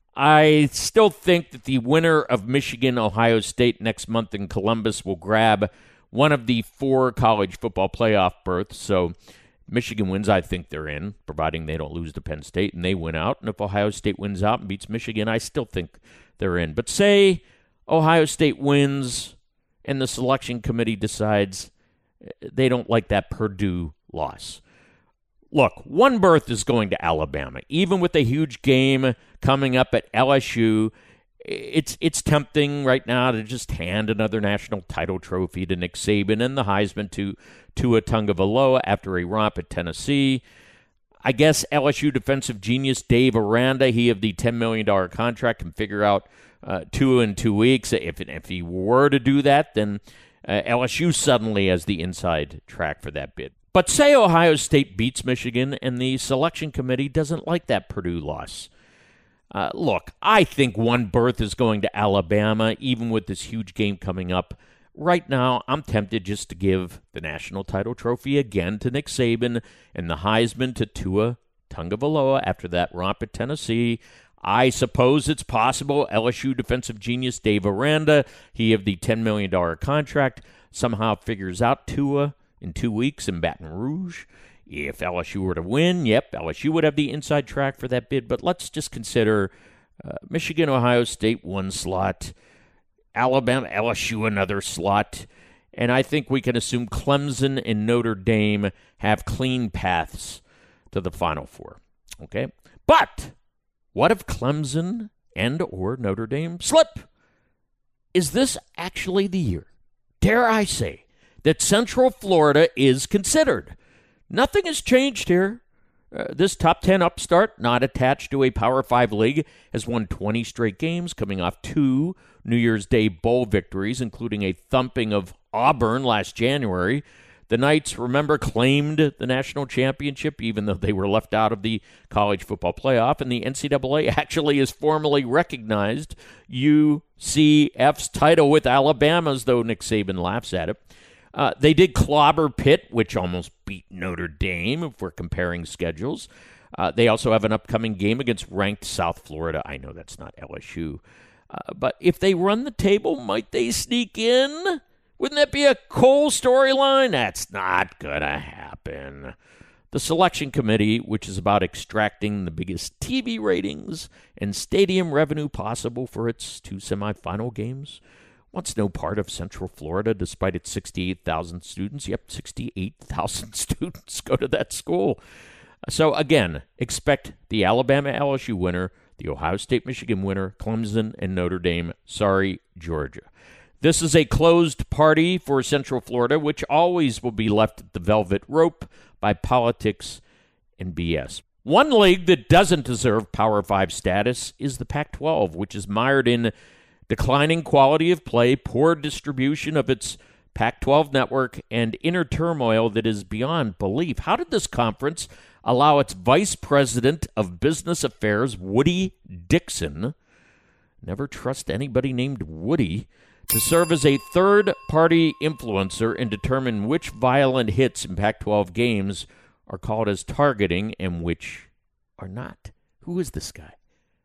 I still think that the winner of Michigan-Ohio State next month in Columbus will grab one of the four college football playoff berths. So Michigan wins, I think they're in, providing they don't lose to Penn State and they win out. And if Ohio State wins out and beats Michigan, I still think they're in. But say Ohio State wins and the selection committee decides they don't like that Purdue loss. Look, one berth is going to Alabama. Even with a huge game coming up at L S U, it's it's tempting right now to just hand another national title trophy to Nick Saban and the Heisman to Tua Tagovailoa after a romp at Tennessee. I guess L S U defensive genius Dave Aranda, he of the ten million dollars contract, can figure out uh, Tua in two weeks. If, if he were to do that, then uh, L S U suddenly has the inside track for that bid. But say Ohio State beats Michigan and the selection committee doesn't like that Purdue loss. Uh, look, I think one berth is going to Alabama, even with this huge game coming up. Right now, I'm tempted just to give the national title trophy again to Nick Saban and the Heisman to Tua Tagovailoa after that romp at Tennessee. I suppose it's possible L S U defensive genius Dave Aranda, he of the ten million dollars contract, somehow figures out Tua in two weeks in Baton Rouge. If L S U were to win, yep, L S U would have the inside track for that bid. But let's just consider uh, Michigan, Ohio State, one slot. Alabama, L S U, another slot. And I think we can assume Clemson and Notre Dame have clean paths to the Final Four. Okay? But what if Clemson and or Notre Dame slip? Is this actually the year, dare I say, that Central Florida is considered? Nothing has changed here. Uh, this top ten upstart, not attached to a Power five league, has won twenty straight games, coming off two New Year's Day bowl victories, including a thumping of Auburn last January. The Knights, remember, claimed the national championship, even though they were left out of the college football playoff, and the N C double A actually has formally recognized U C F's title with Alabama's, though Nick Saban laughs at it. Uh, they did clobber Pitt, which almost beat Notre Dame, if we're comparing schedules. Uh, they also have an upcoming game against ranked South Florida. I know that's not L S U. Uh, but if they run the table, might they sneak in? Wouldn't that be a Cole storyline? That's not going to happen. The selection committee, which is about extracting the biggest T V ratings and stadium revenue possible for its two semifinal games, wants no part of Central Florida despite its sixty-eight thousand students. Yep, sixty-eight thousand students go to that school. So again, expect the Alabama-L S U winner, the Ohio State-Michigan winner, Clemson and Notre Dame. Sorry, Georgia. This is a closed party for Central Florida, which always will be left at the velvet rope by politics and B S. One league that doesn't deserve Power five status is the Pac twelve, which is mired in declining quality of play, poor distribution of its Pac twelve network, and inner turmoil that is beyond belief. How did this conference allow its Vice President of Business Affairs, Woody Dixon, never trust anybody named Woody, to serve as a third-party influencer and determine which violent hits in Pac twelve games are called as targeting and which are not? Who is this guy?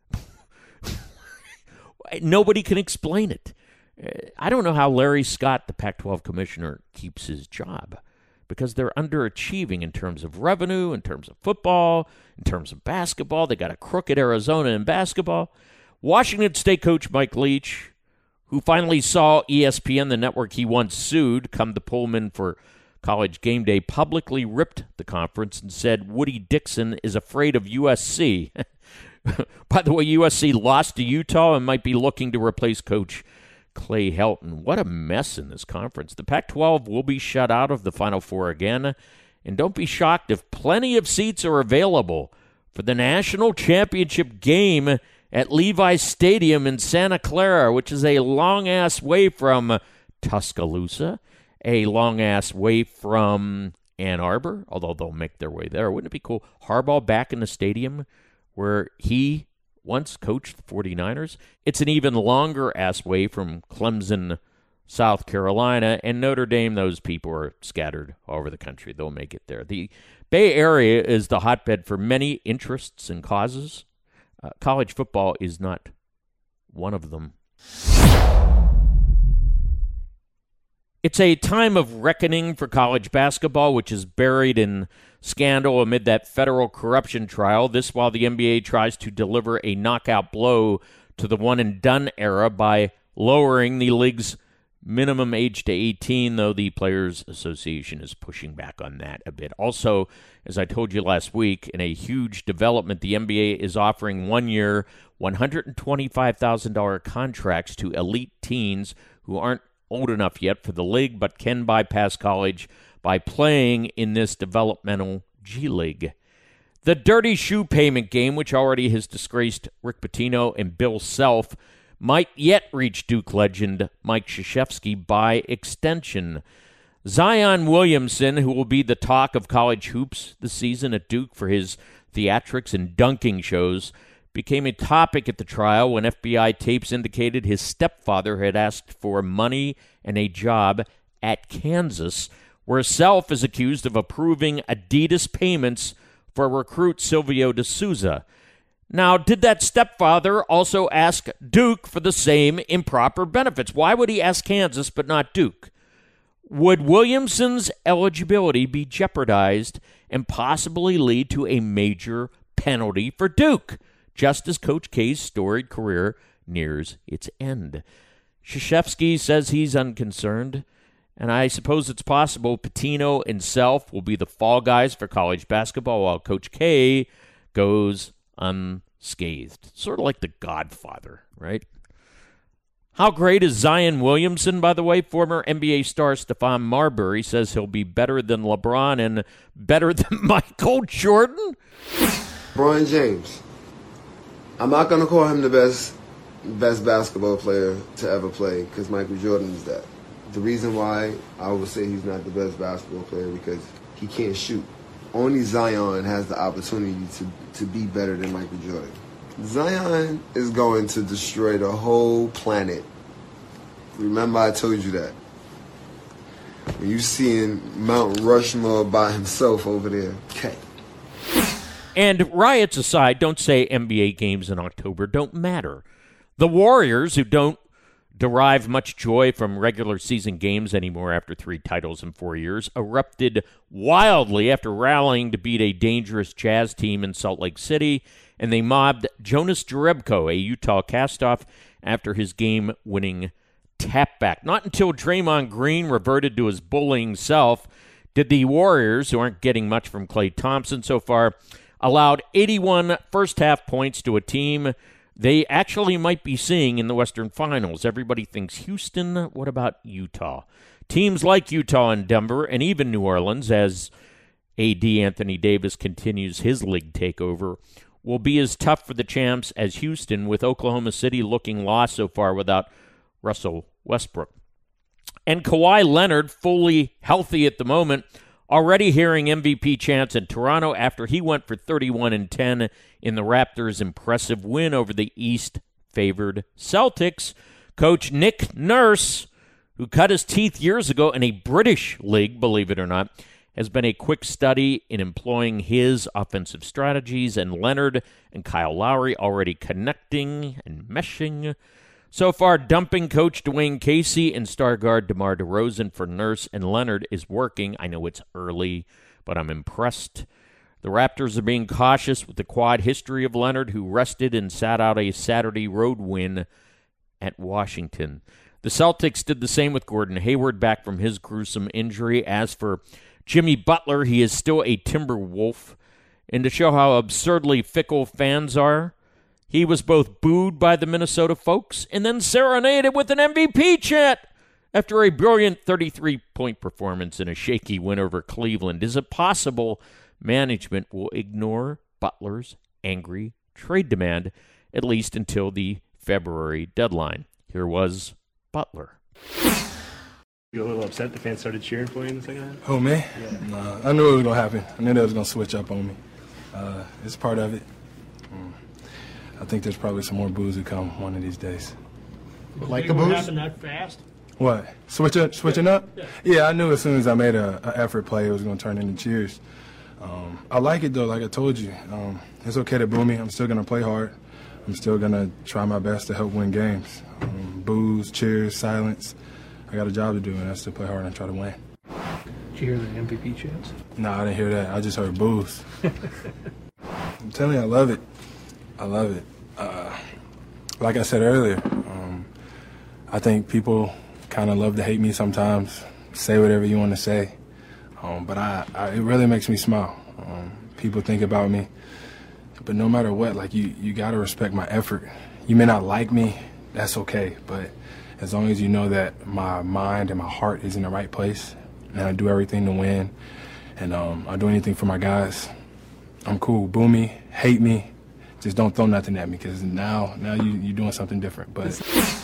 Nobody can explain it. I don't know how Larry Scott, the Pac twelve commissioner, keeps his job, because they're underachieving in terms of revenue, in terms of football, in terms of basketball. They got a crook at Arizona in basketball. Washington State coach Mike Leach, who finally saw E S P N, the network he once sued, come to Pullman for College Game Day, publicly ripped the conference and said Woody Dixon is afraid of U S C. By the way, U S C lost to Utah and might be looking to replace Coach Clay Helton. What a mess in this conference. The Pac twelve will be shut out of the Final Four again. And don't be shocked if plenty of seats are available for the national championship game at Levi's Stadium in Santa Clara, which is a long-ass way from Tuscaloosa, a long-ass way from Ann Arbor, although they'll make their way there. Wouldn't it be cool? Harbaugh back in the stadium where he once coached the forty-niners. It's an even longer-ass way from Clemson, South Carolina, and Notre Dame. Those people are scattered all over the country. They'll make it there. The Bay Area is the hotbed for many interests and causes. Uh, college football is not one of them. It's a time of reckoning for college basketball, which is buried in scandal amid that federal corruption trial. This while the N B A tries to deliver a knockout blow to the one-and-done era by lowering the league's minimum age to eighteen, though the Players Association is pushing back on that a bit. Also, as I told you last week, in a huge development, the N B A is offering one-year, one hundred twenty-five thousand dollars contracts to elite teens who aren't old enough yet for the league but can bypass college by playing in this developmental G League. The dirty shoe payment game, which already has disgraced Rick Pitino and Bill Self, might yet reach Duke legend Mike Krzyzewski by extension. Zion Williamson, who will be the talk of college hoops this season at Duke for his theatrics and dunking shows, became a topic at the trial when F B I tapes indicated his stepfather had asked for money and a job at Kansas, where Self is accused of approving Adidas payments for recruit Silvio De Souza. Now, did that stepfather also ask Duke for the same improper benefits? Why would he ask Kansas but not Duke? Would Williamson's eligibility be jeopardized and possibly lead to a major penalty for Duke, just as Coach K's storied career nears its end? Krzyzewski says he's unconcerned, and I suppose it's possible Pitino and Self will be the fall guys for college basketball while Coach K goes unscathed. Sort of like the Godfather, right? How great is Zion Williamson, by the way? Former N B A star Stephon Marbury says he'll be better than LeBron and better than Michael Jordan. LeBron James. I'm not going to call him the best best basketball player to ever play because Michael Jordan is that. The reason why I would say he's not the best basketball player because he can't shoot. Only Zion has the opportunity to, to be better than Michael Jordan. Zion is going to destroy the whole planet. Remember I told you that. When you seeing Mount Rushmore by himself over there, okay. And riots aside, don't say N B A games in October don't matter. The Warriors, who don't derive much joy from regular season games anymore after three titles in four years, erupted wildly after rallying to beat a dangerous Jazz team in Salt Lake City, and they mobbed Jonas Jerebko, a Utah castoff, after his game-winning tap-back. Not until Draymond Green reverted to his bullying self did the Warriors, who aren't getting much from Klay Thompson so far, allowed eighty-one first-half points to a team they actually might be seeing in the Western Finals. Everybody thinks Houston. What about Utah? Teams like Utah and Denver, and even New Orleans, as A D Anthony Davis continues his league takeover, will be as tough for the champs as Houston, with Oklahoma City looking lost so far without Russell Westbrook. And Kawhi Leonard, fully healthy at the moment, already hearing M V P chants in Toronto after he went for thirty-one and ten in the Raptors' impressive win over the East-favored Celtics. Coach Nick Nurse, who cut his teeth years ago in a British league, believe it or not, has been a quick study in employing his offensive strategies, and Leonard and Kyle Lowry already connecting and meshing. So far, dumping coach Dwayne Casey and star guard DeMar DeRozan for Nurse and Leonard is working. I know it's early, but I'm impressed. The Raptors are being cautious with the quad history of Leonard, who rested and sat out a Saturday road win at Washington. The Celtics did the same with Gordon Hayward back from his gruesome injury. As for Jimmy Butler, he is still a Timberwolf. And to show how absurdly fickle fans are, he was both booed by the Minnesota folks and then serenaded with an M V P chant after a brilliant thirty-three point performance in a shaky win over Cleveland. Is it possible management will ignore Butler's angry trade demand, at least until the February deadline? Here was Butler. You were a little upset the fans started cheering for you in the second half? Who, me? Yeah. Nah, I knew it was going to happen. I knew they was going to switch up on me. Uh, it's part of it. Mm. I think there's probably some more boos to come one of these days. Like the boos? Happened that fast? What? Switch up, switching up? Yeah. yeah, I knew as soon as I made a, a effort play, it was going to turn into cheers. Um, I like it, though, like I told you. Um, it's okay to boo me. I'm still going to play hard. I'm still going to try my best to help win games. Um, boos, cheers, silence. I got a job to do, and that's to play hard and try to win. Did you hear the M V P chants? No, I didn't hear that. I just heard boos. I'm telling you, I love it. I love it. Uh, like I said earlier, um, I think people kind of love to hate me sometimes. Say whatever you want to say. Um, but I, I, it really makes me smile. Um, people think about me. But no matter what, like you, you got to respect my effort. You may not like me. That's okay. But as long as you know that my mind and my heart is in the right place, and I do everything to win, and um, I do anything for my guys, I'm cool. Boo me, hate me, just don't throw nothing at me, because now, now you, you're doing something different. But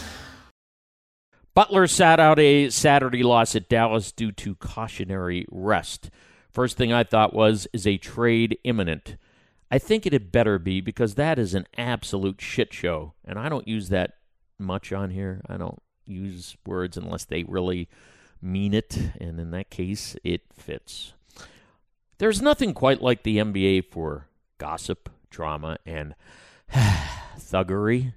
Butler sat out a Saturday loss at Dallas due to cautionary rest. First thing I thought was, is a trade imminent? I think it had better be, because that is an absolute shit show, and I don't use that much on here. I don't use words unless they really mean it, and in that case, it fits. There's nothing quite like the N B A for gossip, drama, and thuggery.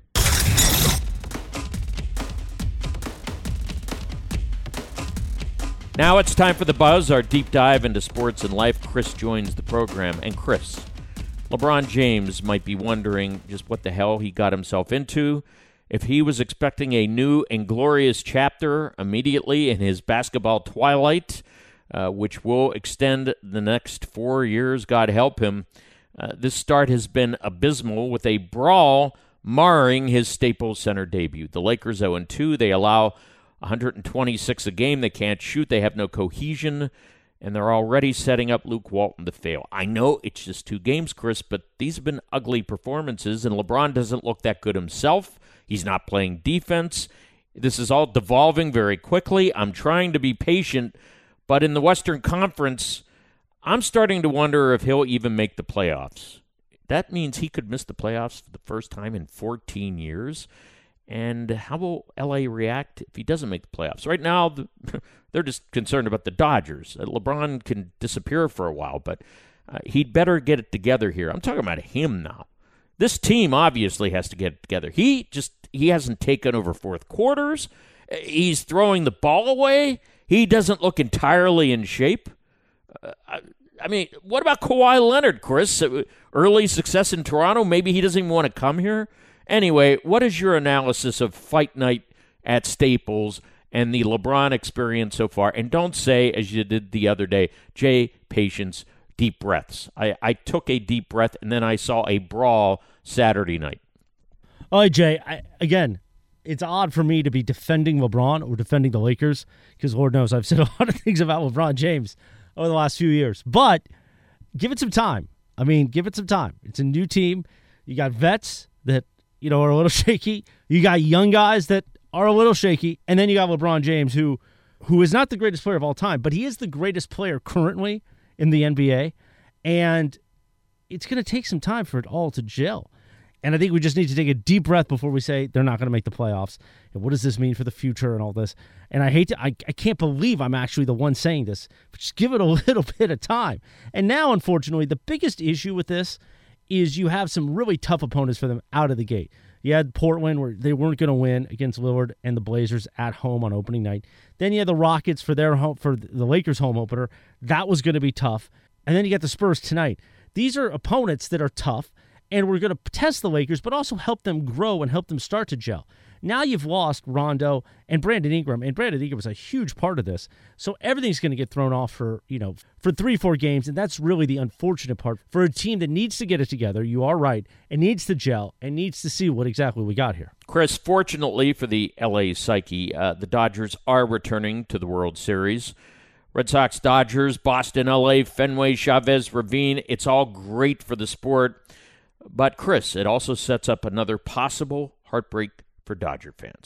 Now it's time for The Buzz, our deep dive into sports and life. Chris joins the program. And Chris, LeBron James might be wondering just what the hell he got himself into. If he was expecting a new and glorious chapter immediately in his basketball twilight, uh, which will extend the next four years, God help him, uh, this start has been abysmal, with a brawl marring his Staples Center debut. The Lakers oh and two. They allow one hundred twenty-six a game. They can't shoot. They have no cohesion. And they're already setting up Luke Walton to fail. I know it's just two games, Chris, but these have been ugly performances, and LeBron doesn't look that good himself. He's not playing defense. This is all devolving very quickly. I'm trying to be patient, but in the Western Conference, I'm starting to wonder if he'll even make the playoffs. That means he could miss the playoffs for the first time in fourteen years. And how will L A react if he doesn't make the playoffs? Right now, the, they're just concerned about the Dodgers. Uh, LeBron can disappear for a while, but uh, he'd better get it together here. I'm talking about him now. This team obviously has to get it together. He just he hasn't taken over fourth quarters. He's throwing the ball away. He doesn't look entirely in shape. Uh, I, I mean, what about Kawhi Leonard, Chris? Early success in Toronto. Maybe he doesn't even want to come here. Anyway, what is your analysis of Fight Night at Staples and the LeBron experience so far? And don't say, as you did the other day, Jay, patience, deep breaths. I, I took a deep breath, and then I saw a brawl Saturday night. All right, Jay, I, again, it's odd for me to be defending LeBron or defending the Lakers, because Lord knows I've said a lot of things about LeBron James over the last few years. But give it some time. I mean, give it some time. It's a new team. You got vets that, you know, are a little shaky. You got young guys that are a little shaky. And then you got LeBron James, who who is not the greatest player of all time, but he is the greatest player currently in the N B A. And it's going to take some time for it all to gel. And I think we just need to take a deep breath before we say they're not going to make the playoffs. And what does this mean for the future and all this? And I hate to, I, I can't believe I'm actually the one saying this, but just give it a little bit of time. And now, unfortunately, the biggest issue with this is you have some really tough opponents for them out of the gate. You had Portland, where they weren't going to win against Lillard and the Blazers at home on opening night. Then you had the Rockets for their home, for the Lakers home opener. That was going to be tough. And then you got the Spurs tonight. These are opponents that are tough, and we're going to test the Lakers, but also help them grow and help them start to gel. Now you've lost Rondo and Brandon Ingram, and Brandon Ingram was a huge part of this. So everything's going to get thrown off for, you know, for three, four games, and that's really the unfortunate part for a team that needs to get it together. You are right. It needs to gel and needs to see what exactly we got here. Chris, fortunately for the L A psyche, uh, the Dodgers are returning to the World Series. Red Sox, Dodgers, Boston, L A, Fenway, Chavez, Ravine. It's all great for the sport. But, Chris, it also sets up another possible heartbreak for Dodger fans.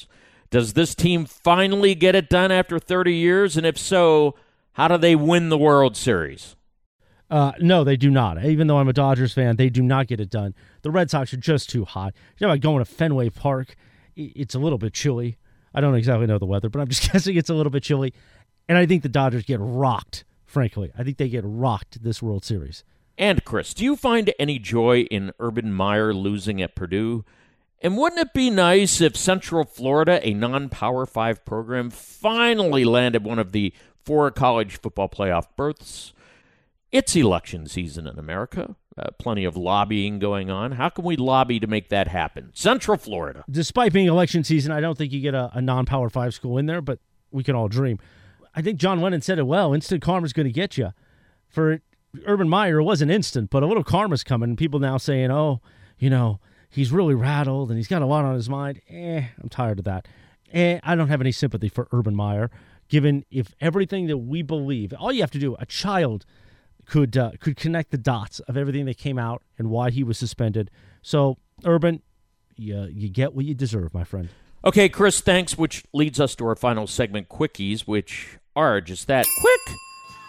Does this team finally get it done after thirty years? And if so, how do they win the World Series? Uh, no, they do not. Even though I'm a Dodgers fan, they do not get it done. The Red Sox are just too hot. You know, like going to Fenway Park, it's a little bit chilly. I don't exactly know the weather, but I'm just guessing it's a little bit chilly. And I think the Dodgers get rocked, frankly. I think they get rocked this World Series. And, Chris, do you find any joy in Urban Meyer losing at Purdue? And wouldn't it be nice if Central Florida, a non-Power five program, finally landed one of the four college football playoff berths? It's election season in America. Uh, plenty of lobbying going on. How can we lobby to make that happen? Central Florida. Despite being election season, I don't think you get a, a non-Power five school in there, but we can all dream. I think John Lennon said it well. Instant karma's going to get you. For Urban Meyer, it wasn't instant, but a little karma's coming. And people now saying, oh, you know, he's really rattled and he's got a lot on his mind. Eh, I'm tired of that. Eh, I don't have any sympathy for Urban Meyer, given if everything that we believe, all you have to do, a child could uh, could connect the dots of everything that came out and why he was suspended. So, Urban, you, you get what you deserve, my friend. Okay, Chris, thanks, which leads us to our final segment, Quickies, which are just that, quick.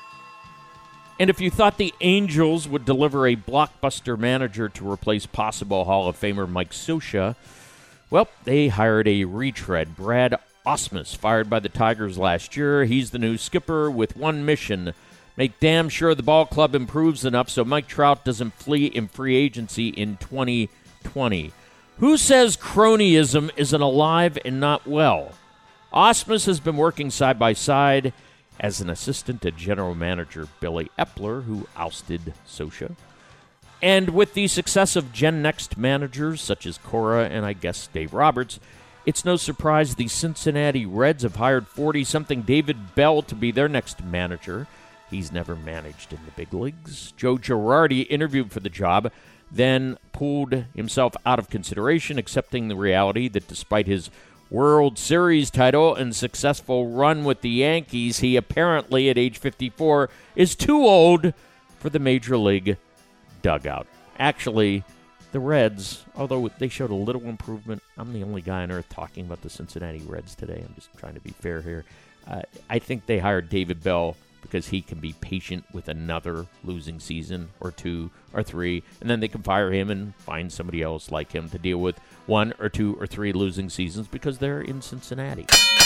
And if you thought the Angels would deliver a blockbuster manager to replace possible Hall of Famer Mike Scioscia, well, they hired a retread, Brad Ausmus, fired by the Tigers last year. He's the new skipper with one mission: make damn sure the ball club improves enough so Mike Trout doesn't flee in free agency in twenty twenty. Who says cronyism isn't alive and not well? Ausmus has been working side by side as an assistant to general manager Billy Epler, who ousted Scioscia. And with the success of Gen Next managers such as Cora and I guess Dave Roberts, it's no surprise the Cincinnati Reds have hired forty-something David Bell to be their next manager. He's never managed in the big leagues. Joe Girardi interviewed for the job, then pulled himself out of consideration, accepting the reality that despite his World Series title and successful run with the Yankees, he apparently, at age fifty-four, is too old for the Major League dugout. Actually, the Reds, although they showed a little improvement, I'm the only guy on earth talking about the Cincinnati Reds today. I'm just trying to be fair here. Uh, I think they hired David Bell because he can be patient with another losing season or two or three, and then they can fire him and find somebody else like him to deal with one or two or three losing seasons because they're in Cincinnati.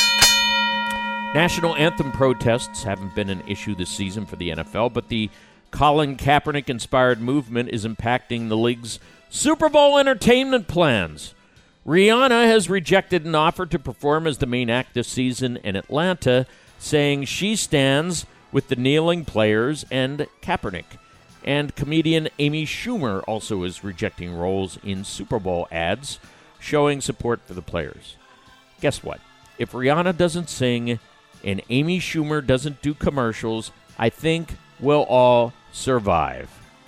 National anthem protests haven't been an issue this season for the N F L, but the Colin Kaepernick-inspired movement is impacting the league's Super Bowl entertainment plans. Rihanna has rejected an offer to perform as the main act this season in Atlanta, saying she stands with the kneeling players and Kaepernick. And comedian Amy Schumer also is rejecting roles in Super Bowl ads, showing support for the players. Guess what? If Rihanna doesn't sing and Amy Schumer doesn't do commercials, I think we'll all survive.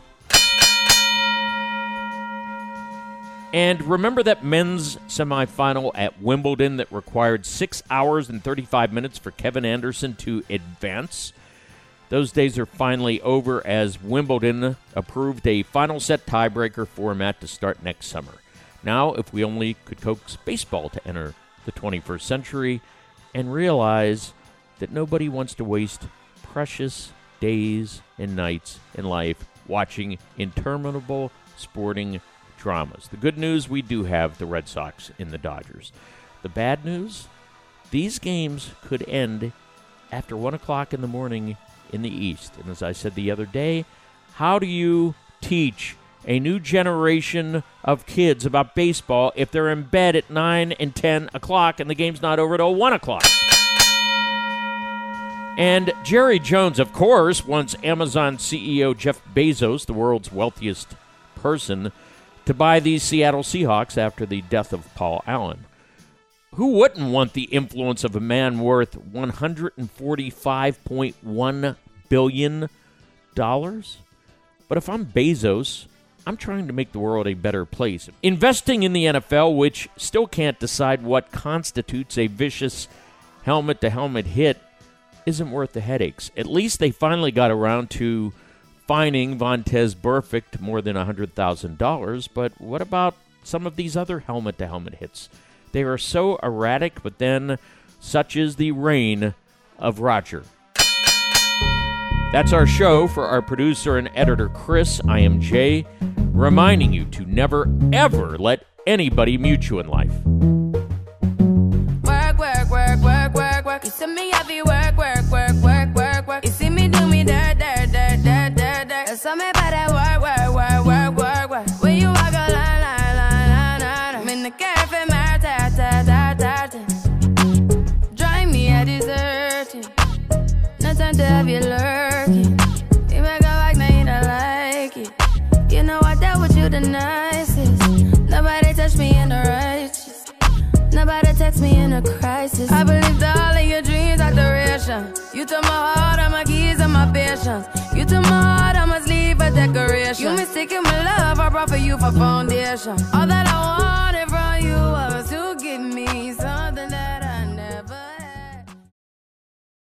And remember that men's semifinal at Wimbledon that required six hours and thirty-five minutes for Kevin Anderson to advance? Those days are finally over as Wimbledon approved a final set tiebreaker format to start next summer. Now, if we only could coax baseball to enter the twenty-first century and realize that nobody wants to waste precious days and nights in life watching interminable sporting dramas. The good news, we do have the Red Sox in the Dodgers. The bad news, these games could end after one o'clock in the morning in the East. And as I said the other day, how do you teach a new generation of kids about baseball if they're in bed at nine and ten o'clock and the game's not over till one o'clock? And Jerry Jones, of course, wants Amazon C E O Jeff Bezos, the world's wealthiest person, to buy these Seattle Seahawks after the death of Paul Allen. Who wouldn't want the influence of a man worth one hundred forty-five point one billion dollars? But if I'm Bezos, I'm trying to make the world a better place. Investing in the N F L, which still can't decide what constitutes a vicious helmet-to-helmet hit, isn't worth the headaches. At least they finally got around to fining Vontaze Burfict more than one hundred thousand dollars, but what about some of these other helmet-to-helmet hits They are so erratic, but then such is the reign of Roger. That's our show. For our producer and editor, Chris, I am Jay, reminding you to never, ever let anybody mute you in life. Work, work, work, work, work, work. You see me heavy work, work, work, work, work, work. You see me do me dirt, dirt, dirt, dirt, dirt, dirt. There's something about that work, work, work, work, work, work. When you walk a line, line, line, line, line. I'm in the cafe, my ta, ta, ta, ta, ta. Drive me a dessert. No time to have you lurking. You make a like, now you don't like it. You know I dealt with you the nicest. Nobody touched me in the righteous. Nobody text me in a crisis. I believed all of your dreams are duration. You took my heart, all my keys, and my patience. You took my heart, I must leave a decoration. You mistaken my love, I brought for you for foundation. All that I wanted from you was